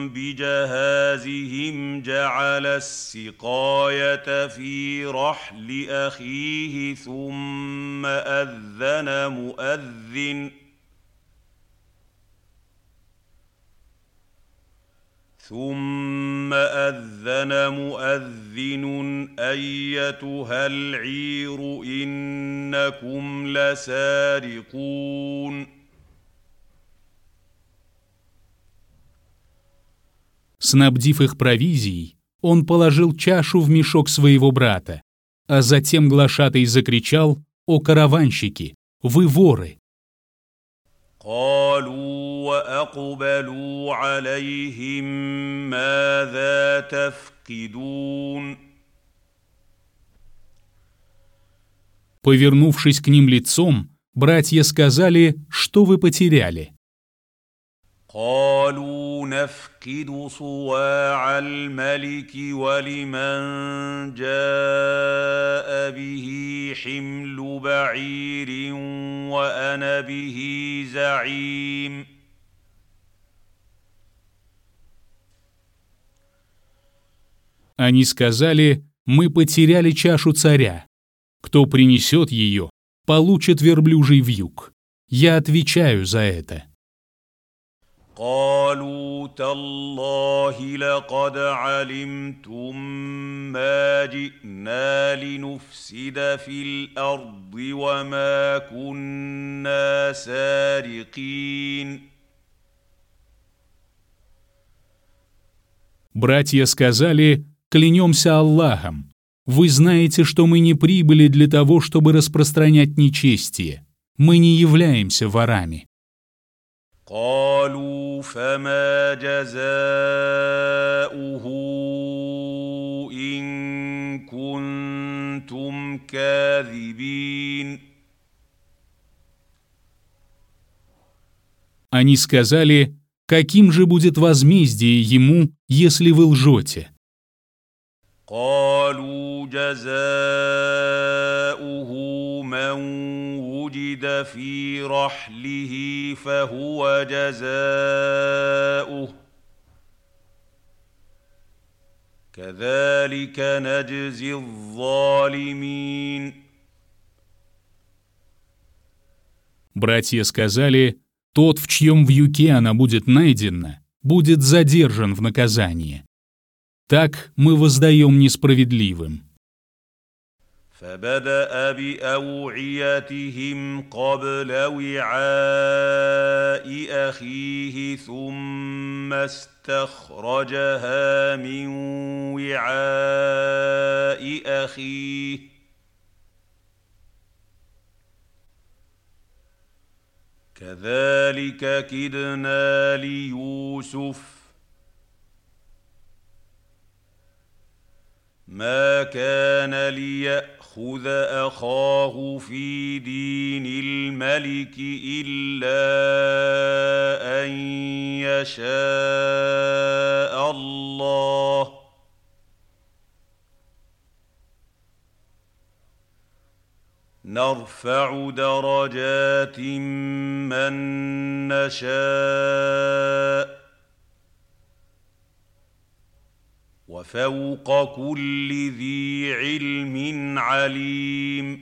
بجهازهم جعل السقاية في رحل أخيه ثم أذن مؤذن أيتها العير إنكم لسارقون. Снабдив их провизией, он положил чашу в мешок своего брата, а затем глашатай закричал: «О караванщики, вы воры!» قالوا وأقبلوا عليهم ماذا تفقدون. Повернувшись к ним лицом, братья сказали: «Что вы потеряли?» قالوا نفقد صواع الملك ولمن جاء به حمل بعير وأنا به زعيم. Они сказали: «Мы потеряли чашу царя. Кто принесет ее, получит верблюжий вьюг. Я отвечаю за это». قالوا تالله لقد علمتم ما جئنا لنفسد في الأرض وما كنا سارقين. Братья сказали: «Клянемся Аллахом. Вы знаете, что мы не прибыли для того, чтобы распространять нечестие. Мы не являемся ворами». قالوا فما جزاؤه إن كنتم كاذبين. Они сказали: «Каким же будет возмездие ему, если вы лжете?» قالوا جزاؤه من وجد في رحله فهو جزاؤه كذلك نجزي الظالمين. Братья сказали: «Тот, в чьем вьюке она будет найдена, будет задержан в наказание». Так мы воздаем несправедливым. فبدأ بأوعيتهم قبل وعاء أخيه ثم استخرجها من وعاء أخيه كذلك كدنا ليوسف ما كان ليأخذ أخاه في دين الملك إلا أن يشاء الله نرفع درجات من نشاء وفوق كل ذي علم عليم.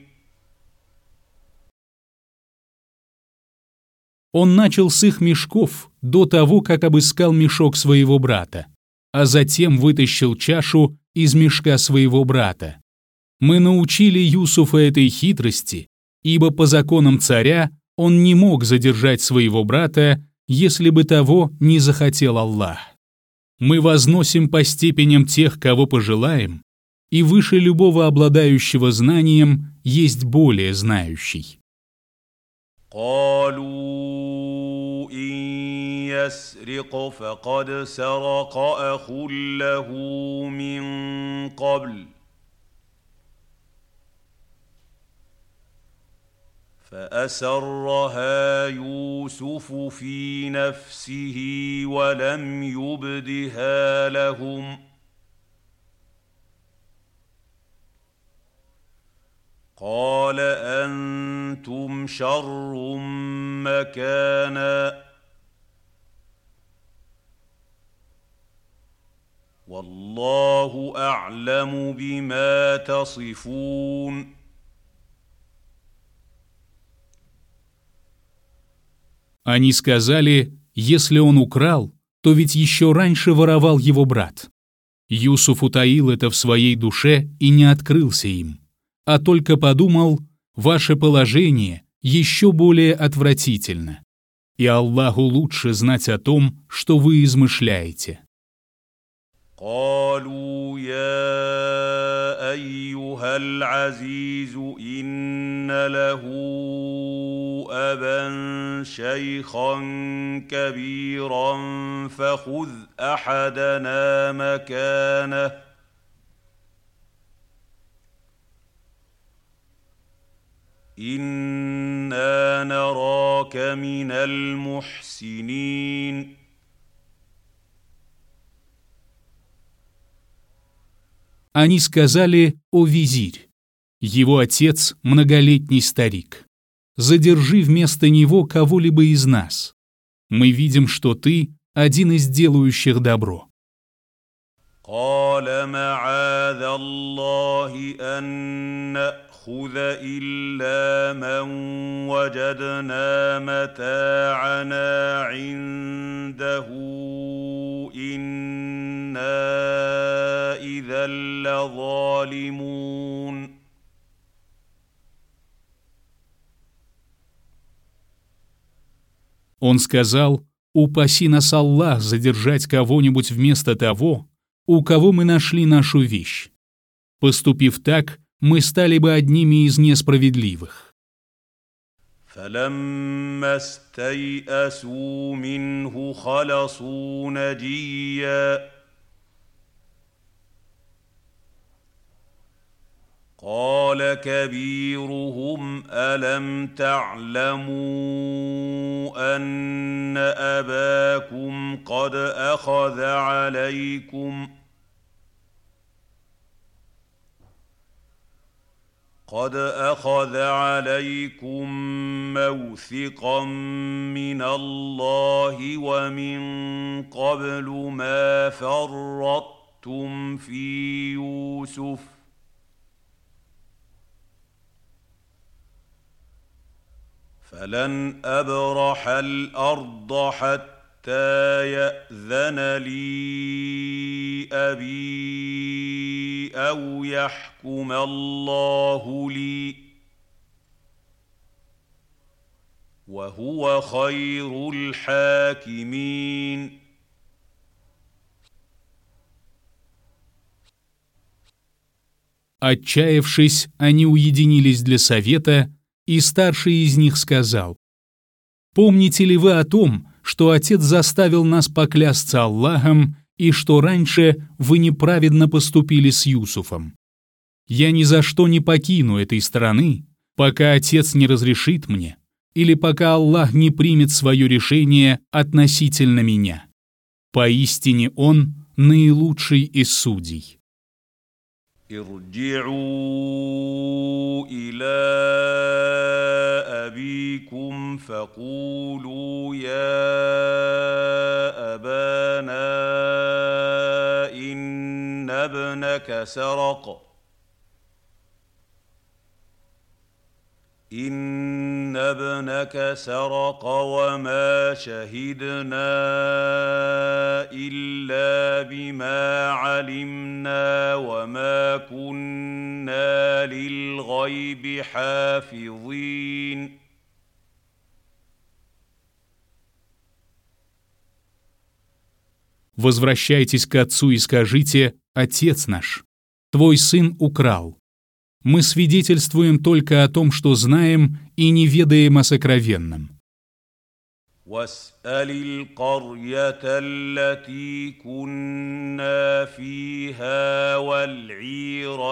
Он начал с их мешков до того, как обыскал мешок своего брата, а затем вытащил чашу из мешка своего брата. Мы научили Юсуфа этой хитрости, ибо по законам царя он не мог задержать своего брата, если бы того не захотел Аллах. Мы возносим по степеням тех, кого пожелаем, и выше любого обладающего знанием есть более знающий. قالوا إن يسرق فقد سرق أخ له من قبل فأسرها يوسف في نفسه ولم يبدها لهم قال أنتم شر مكانا والله أعلم بما تصفون. Они сказали: «Если он украл, то ведь еще раньше воровал его брат». Юсуф утаил это в своей душе и не открылся им, а только подумал: «Ваше положение еще более отвратительно, и Аллаху лучше знать о том, что вы измышляете». قالوا يا أيها العزيز إن له أبا شيخا كبيرا فخذ أحدنا مكانه إنا نراك من المحسنين. Они сказали: «О визирь, его отец – многолетний старик. Задержи вместо него кого-либо из нас. Мы видим, что ты один из делающих добро». قال معاذ الله أن نأخذ إلا من وجدنا متاعنا عنده إنا إذا لظالمون. Он сказал: «Упаси нас Аллах задержать кого-нибудь вместо того, у кого мы нашли нашу вещь. Поступив так, мы стали бы одними из несправедливых». فلما استيئسوا منه خلصوا نجيا قال كبيرهم ألم تعلموا أن أباكم قد أخذ عليكم موثقا من الله ومن قبل ما فرطتم فرطتم في يوسف فلن أبرح الأرض حتى يأذن لي أبي أو يحكم الله لي وهو خير الحاكمين. Отчаявшись, они уединились для совета, и старший из них сказал: «Помните ли вы о том, что отец заставил нас поклясться Аллахом и что раньше вы неправедно поступили с Юсуфом? Я ни за что не покину этой страны, пока отец не разрешит мне, или пока Аллах не примет свое решение относительно меня. Поистине Он наилучший из судей». ارجعوا إلى أبيكم فقولوا يا أبانا إن ابنك سرق وما شهدنا إلا بما علمنا وما كنا للغيب حافظين. Возвращайтесь к отцу и скажите: «Отец наш, твой сын украл. Мы свидетельствуем только о том, что знаем, и не ведаем о сокровенном». واسأل القرية التي كنا فيها والعير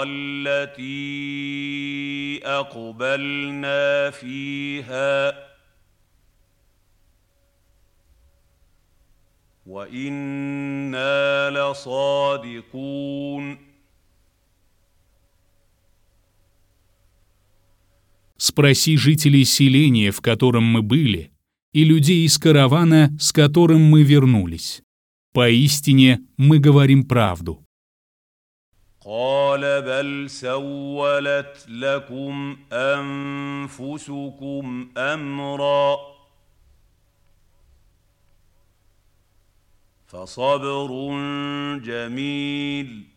التي أقبلنا فيها وإنا لصادقون. Спроси жителей селения, в котором мы были, и людей из каравана, с которым мы вернулись. Поистине мы говорим правду. قال بل سولت لكم أنفسكم أمرا فصبر جميل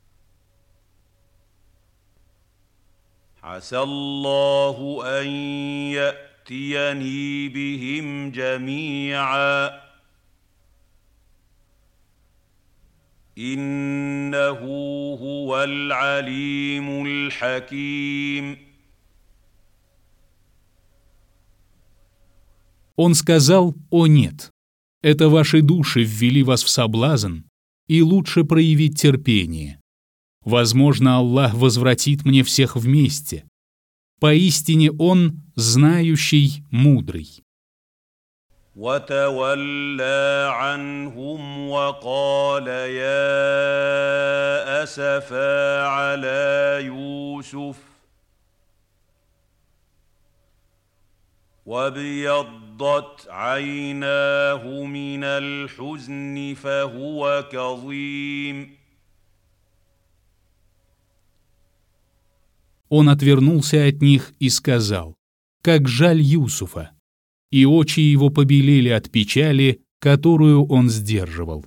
عسى الله أن يأتيني بهم جميعا إنه هو العليم الحكيم. Он сказал: «О нет, это ваши души ввели вас в соблазн, и лучше проявить терпение. Возможно, Аллах возвратит мне всех вместе. Поистине Он знающий, мудрый». وتولى عنهم وقال يا أسفا على يوسف وابيضت عيناه من الحزن فهو كظيم. Он отвернулся от них и сказал: «Как жаль Юсуфа!» И очи его побелели от печали, которую он сдерживал.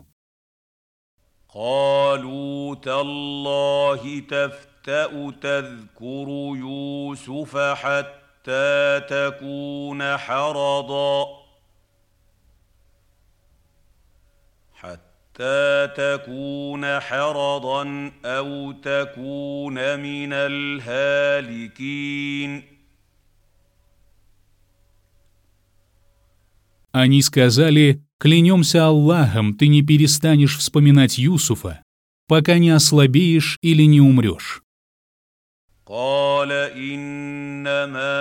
قالوا تالله تفتأ تذكر يوسف حتى تكون حرضا أو تكون من الهالكين. Они сказали: «Клянемся Аллахом, ты не перестанешь вспоминать Юсуфа, пока не ослабеешь или не умрешь». قال إنما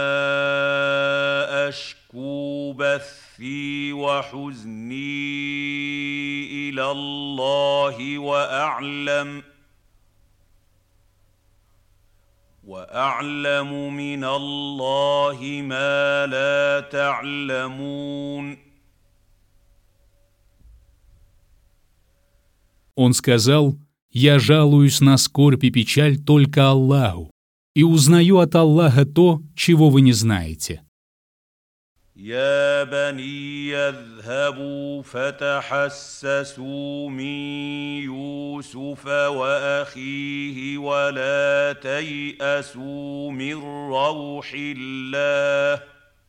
أشكو بثي وحزني إلى الله وأعلم من الله ما لا تعلمون. Он сказал: Я жалуюсь на скорбь и печаль только Аллаху и узнаю от Аллаха то, чего вы не знаете. يا بني اذهبوا فتحسسوا من يوسف وأخيه ولا تيأسوا من روح الله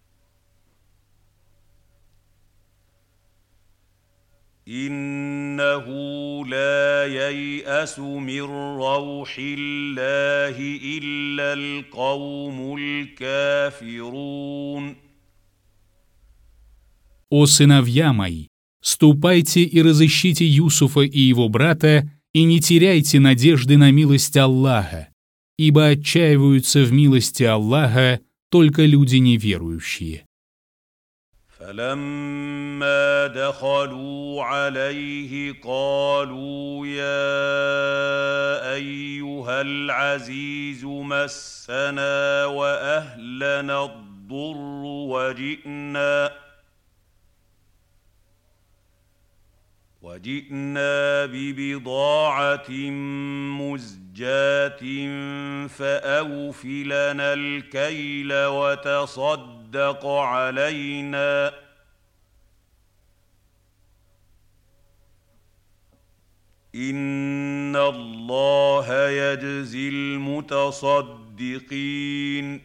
إنه لا ييأس من روح الله إلا القوم الكافرون. «О сыновья мои, ступайте и разыщите Юсуфа и его брата, и не теряйте надежды на милость Аллаха, ибо отчаиваются в милости Аллаха только люди неверующие». فلما دخلوا عليه قالوا يا أيها العزيز مسنا وأهلنا الضر وجئنا ببضاعة مزجاة فأوف لنا الكيل وتصدق علينا إن الله يجزي المتصدقين.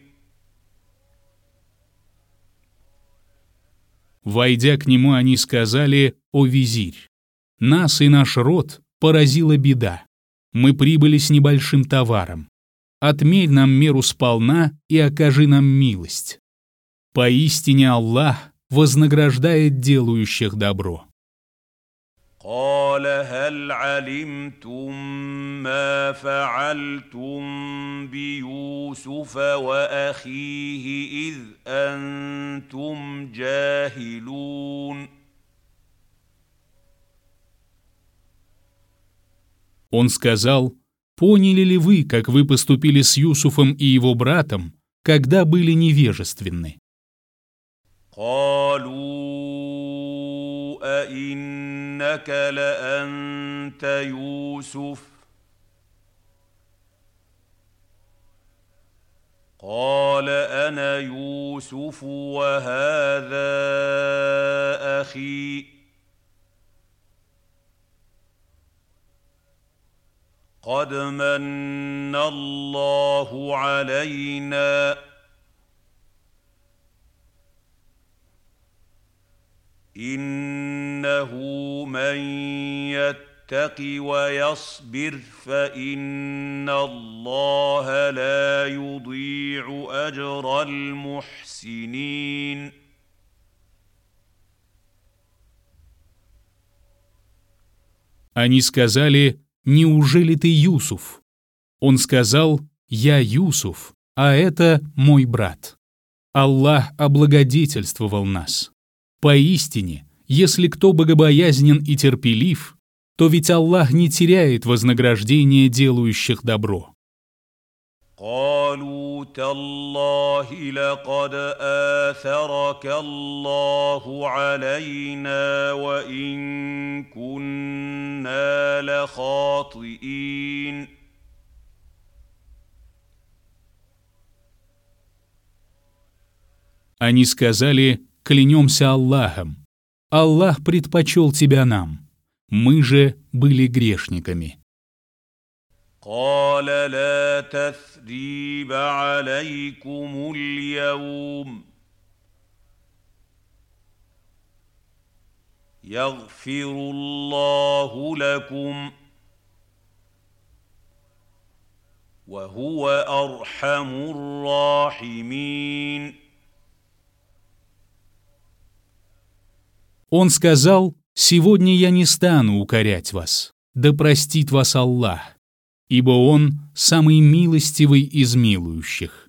Войдя к нему, они сказали: «О визирь, нас и наш род поразила беда. Мы прибыли с небольшим товаром. Отмерь нам меру сполна и окажи нам милость. Поистине Аллах вознаграждает делающих добро». قال هل علمتم ما فعلتم بيوسف وأخيه إذ أنتم جاهلون. Он сказал: «Поняли ли вы, как вы поступили с Юсуфом и его братом, когда были невежественны?» قالوا أئنك لأنت يوسف قال أنا يوسف وهذا أخي قد من الله علينا إنه من يتق ويصبر فإن الله لا يضيع أجر المحسنين. Они сказали: «Неужели ты Юсуф?» Он сказал: «Я Юсуф, а это мой брат. Аллах облагодетельствовал нас. Поистине, если кто богобоязнен и терпелив, то ведь Аллах не теряет вознаграждения делающих добро». قالوا تالله لقد آثرك الله علينا وإن كنا لخاطئين. Они сказали: «Клянемся Аллахом, Аллах предпочел тебя нам, мы же были грешниками». قال لا تثريب عليكم اليوم يغفر الله لكم وهو أرحم الراحمين. Он сказал: «Сегодня я не стану укорять вас, да простит вас Аллах, ибо Он самый милостивый из милующих».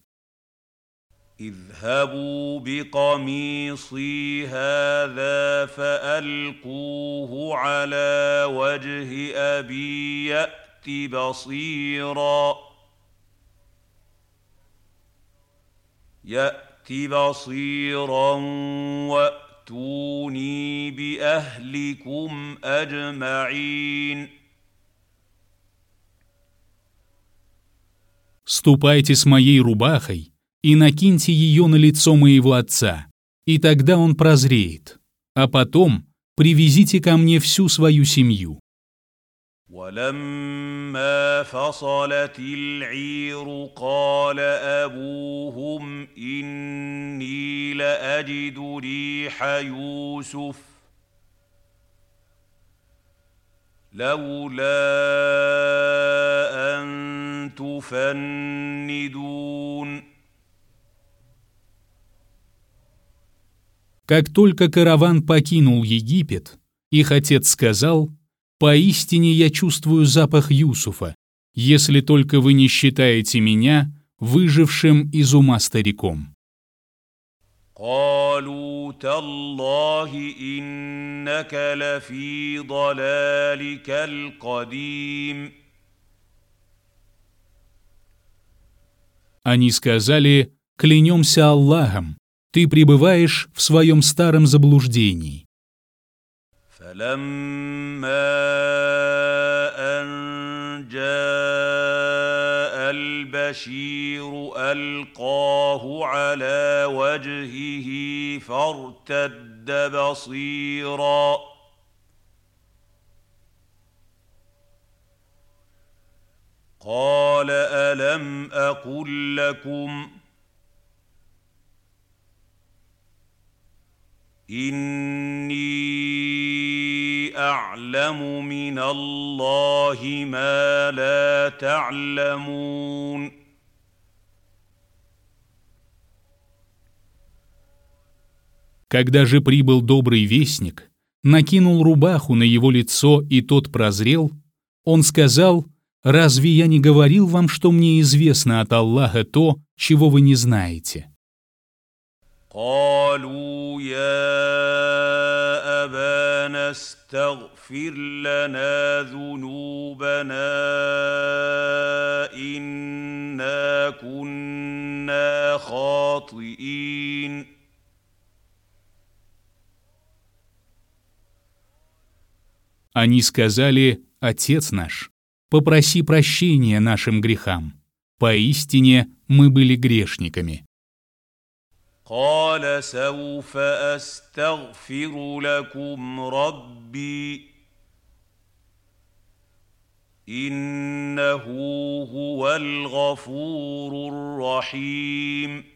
اذهبوا بقميصي هذا فألقوه على وجه أبي يأت بصيرا وأتوني بأهلكم أجمعين. ступайте с моей рубахой и накиньте ее на лицо моего отца, и тогда он прозреет, а потом привезите ко мне всю свою семью». ولما فصلت العير قال أبوهم إني لأجد ريح يوسف لولا أن تفندون. Как только караван покинул Египет, их отец сказал: «Поистине я чувствую запах Юсуфа, если только вы не считаете меня выжившим из ума стариком». قالوا تالله إنك لفي ضلالك القديم. Они сказали: «Клянемся Аллахом, ты пребываешь в своем старом заблуждении». فلما أن جاء البشير ألقاه على وجهه فارتد بصيرا قال ألم أقل لكم إني أعلم من الله ما لا تعلمون. Когда же прибыл добрый вестник, накинул рубаху на его лицо, и тот прозрел, он сказал: «Разве я не говорил вам, что мне известно от Аллаха то, чего вы не знаете?» قالوا يا أبانا استغفر لنا ذنوبنا إنا كنا خاطئين. Они сказали: «Отец наш, попроси прощения нашим грехам. Поистине мы были грешниками». قال سوف أستغفر لكم ربي إنه هو الغفور الرحيم.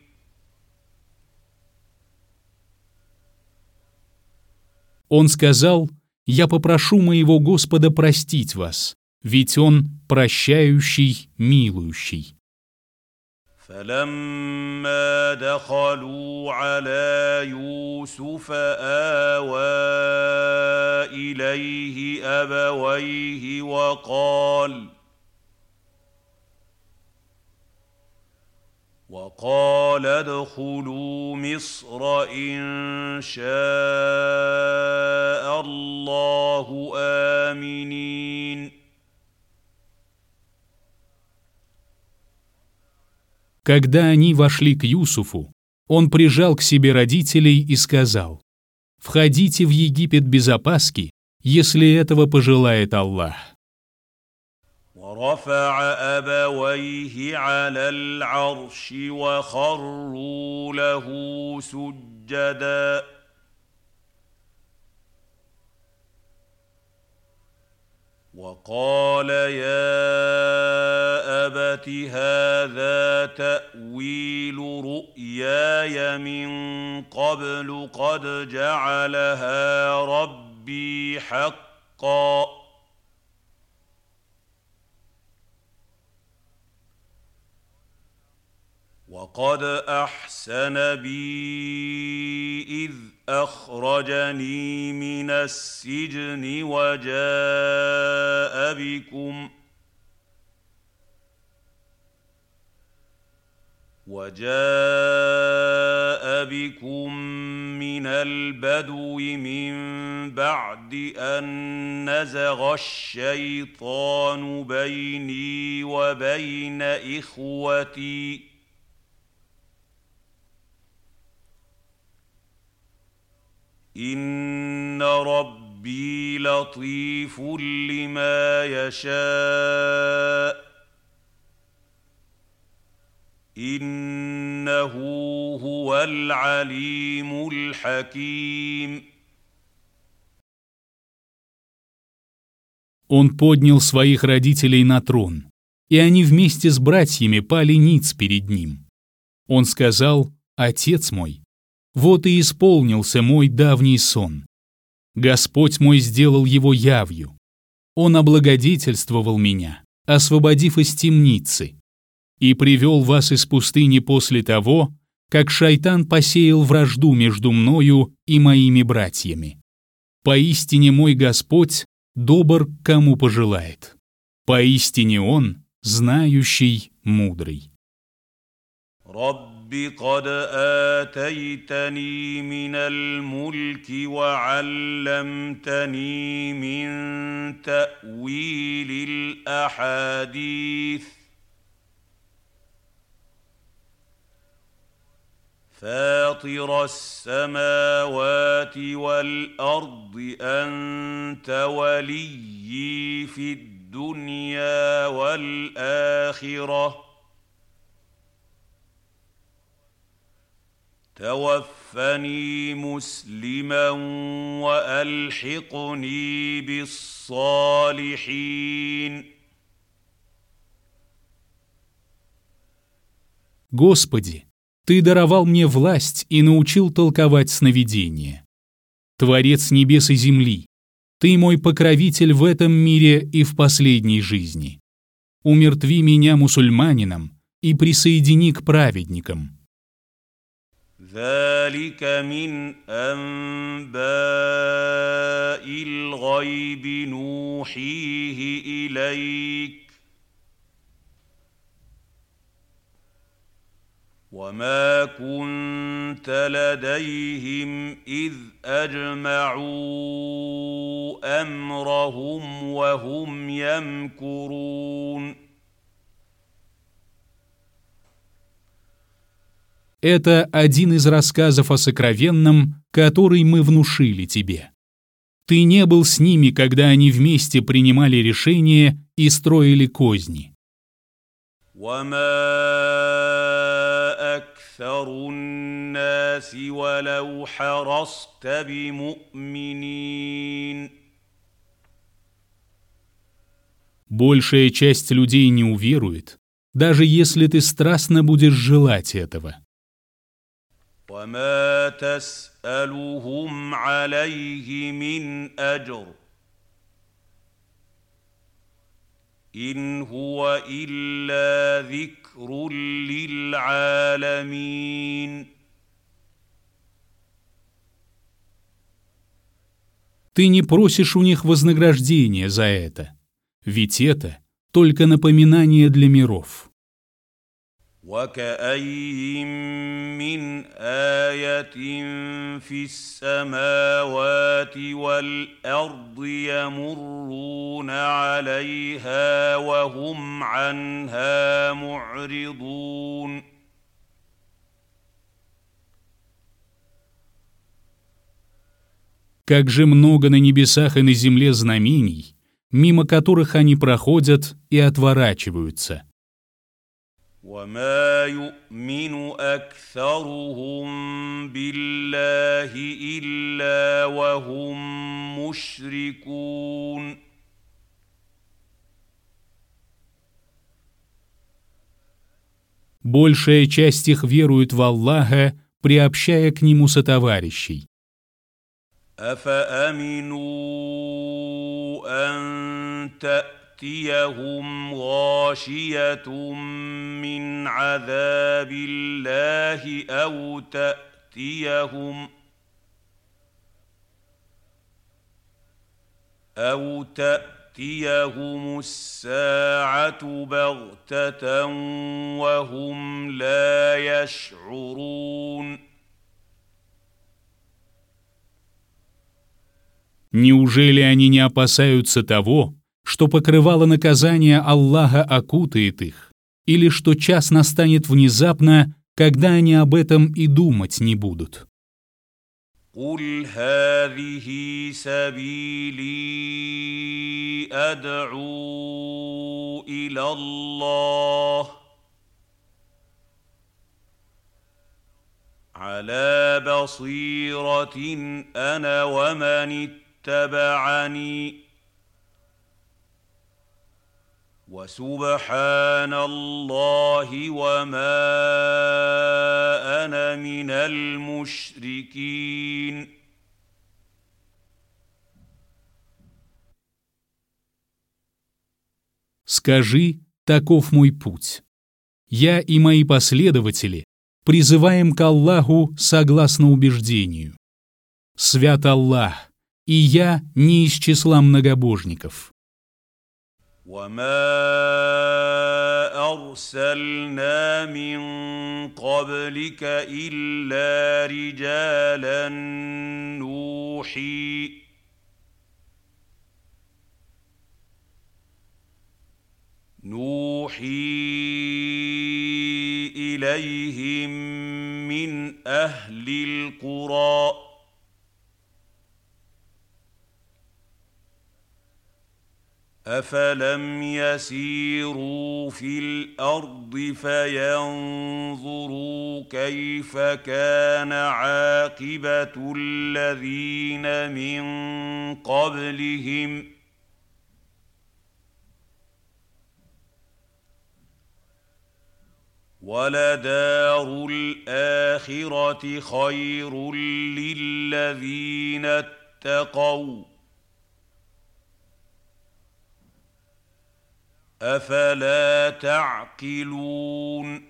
Он сказал: «Я попрошу моего Господа простить вас, ведь Он прощающий, милующий». فلما دخلوا على يوسف آوى إليه أبويه وقال ادخلوا مصر إن شاء الله آمنين. Когда они вошли к Юсуфу, он прижал к себе родителей и сказал: «Входите в Египет без опаски, если этого пожелает Аллах». ورفع أبويه على العرش وخروا له سجدا وقال يا أبت هذا تأويل رؤياي من قبل قد جعلها ربي حقا وقد أحسن بي إذ أخرجني من السجن وجاء بكم من البدو من بعد أن نزغ الشيطان بيني وبين إخوتي إن ربي لطيف لما يشاء إنه هو العليم الحكيم. Он поднял своих родителей на трон, и они вместе с братьями пали ниц перед ним. Он сказал: «Отец мой, вот и исполнился мой давний сон. Господь мой сделал его явью. Он облагодетельствовал меня, освободив из темницы, и привел вас из пустыни после того, как шайтан посеял вражду между мною и моими братьями. Поистине мой Господь добр, к кому пожелает. Поистине Он знающий, мудрый». رب قد آتيتني من الملك وعلمتني من تأويل الأحاديث فاطر السماوات والأرض أنت وليي في الدنيا والآخرة توفني مسلما وألحقني بالصالحين. Господи, Ты даровал мне власть и научил толковать сновидения. Творец небес и земли, Ты мой покровитель в этом мире и в последней жизни. Умертви меня мусульманином и присоедини к праведникам. ذلك من أنباء الغيب نوحيه إليك وما كنت لديهم إذ أجمعوا أمرهم وهم يمكرون. Это один из рассказов о сокровенном, который мы внушили тебе. Ты не был с ними, когда они вместе принимали решения и строили козни. وما أكثر الناس ولو حرصت بمؤمنين. Большая часть людей не уверует, даже если ты страстно будешь желать этого. وما تسألهم عليه من أجر إن هو إلا ذكر للعالمين. Ты не просишь у них вознаграждения за это, ведь это только напоминание для миров. وكأين من آية في السماوات والأرض يمرون عليها وهم عنها معرضون. Как же много на небесах и на земле знамений, мимо которых они проходят и отворачиваются. وما يؤمن أكثرهم بالله إلا وهم مشركون. Большая часть их верует в Аллаха, приобщая к Нему сотоварищей. أفأمنوا أن تأتيهم غاشية من عذاب الله أو تأتيهم الساعة بغتة وهم لا يشعرون. Неужели они не опасаются того, что покрывало наказания Аллаха окутает их, или что час настанет внезапно, когда они об этом и думать не будут? قل هذه سبيلي أدعو إلى الله على بصيرة أنا ومن اتبعني وسبحان الله وما أنا من المشركين. Скажи, таков мой путь. Я и мои последователи призываем к Аллаху согласно убеждению. Свят Аллах, и я не из числа многобожников. وما أرسلنا من قبلك إلا رجالا نوحي إليهم من أهل القرى أفلم يسيروا في الأرض فينظروا كيف كان عاقبة الذين من قبلهم ولدار الآخرة خير للذين اتقوا أفلا تعقلون.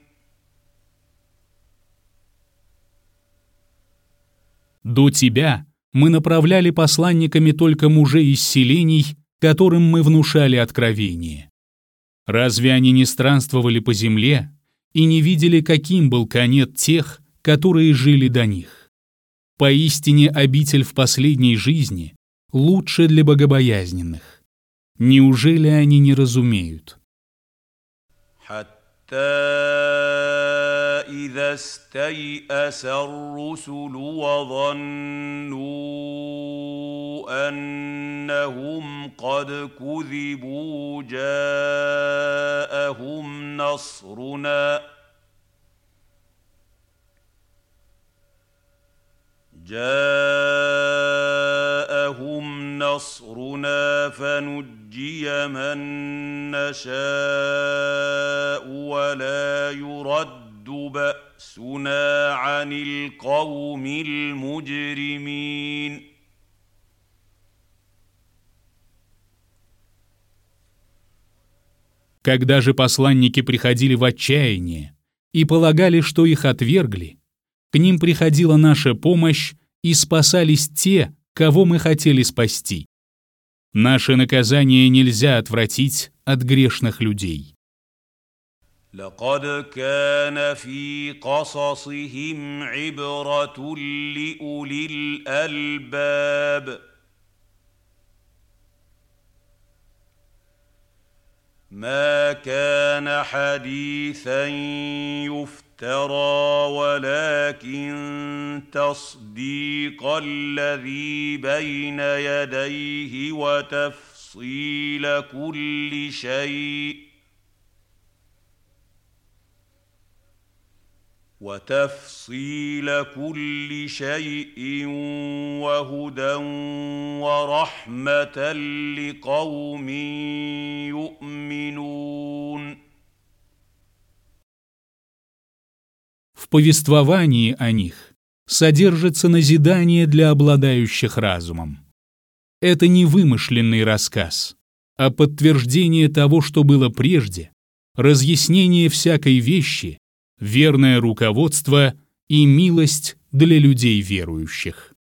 До тебя мы направляли посланниками только мужей из селений, которым мы внушали откровение. Разве они не странствовали по земле и не видели, каким был конец тех, которые жили до них? Поистине обитель в последней жизни лучше для богобоязненных. Неужели они не разумеют? حتى إذا استيأس الرسل وظنوا أنهم قد كذبوا جاءهم نصرنا فنجي من نشاء ولا يرد بأسنا عن القوم المجرمين. Когда же посланники приходили в отчаяние и полагали, что их отвергли, к ним приходила наша помощь, и спасались те, кого мы хотели спасти. Наше наказание нельзя отвратить от грешных людей. لقد كان في قصصهم عبرة لأولي الألباب ما كان حديثا يفترى ولكن تصديق الذي بين يديه وتفصيل كل شيء وهدى ورحمة لقوم يؤمنون. В повествовании о них содержится назидание для обладающих разумом. Это не вымышленный рассказ, а подтверждение того, что было прежде, разъяснение всякой вещи, верное руководство и милость для людей верующих.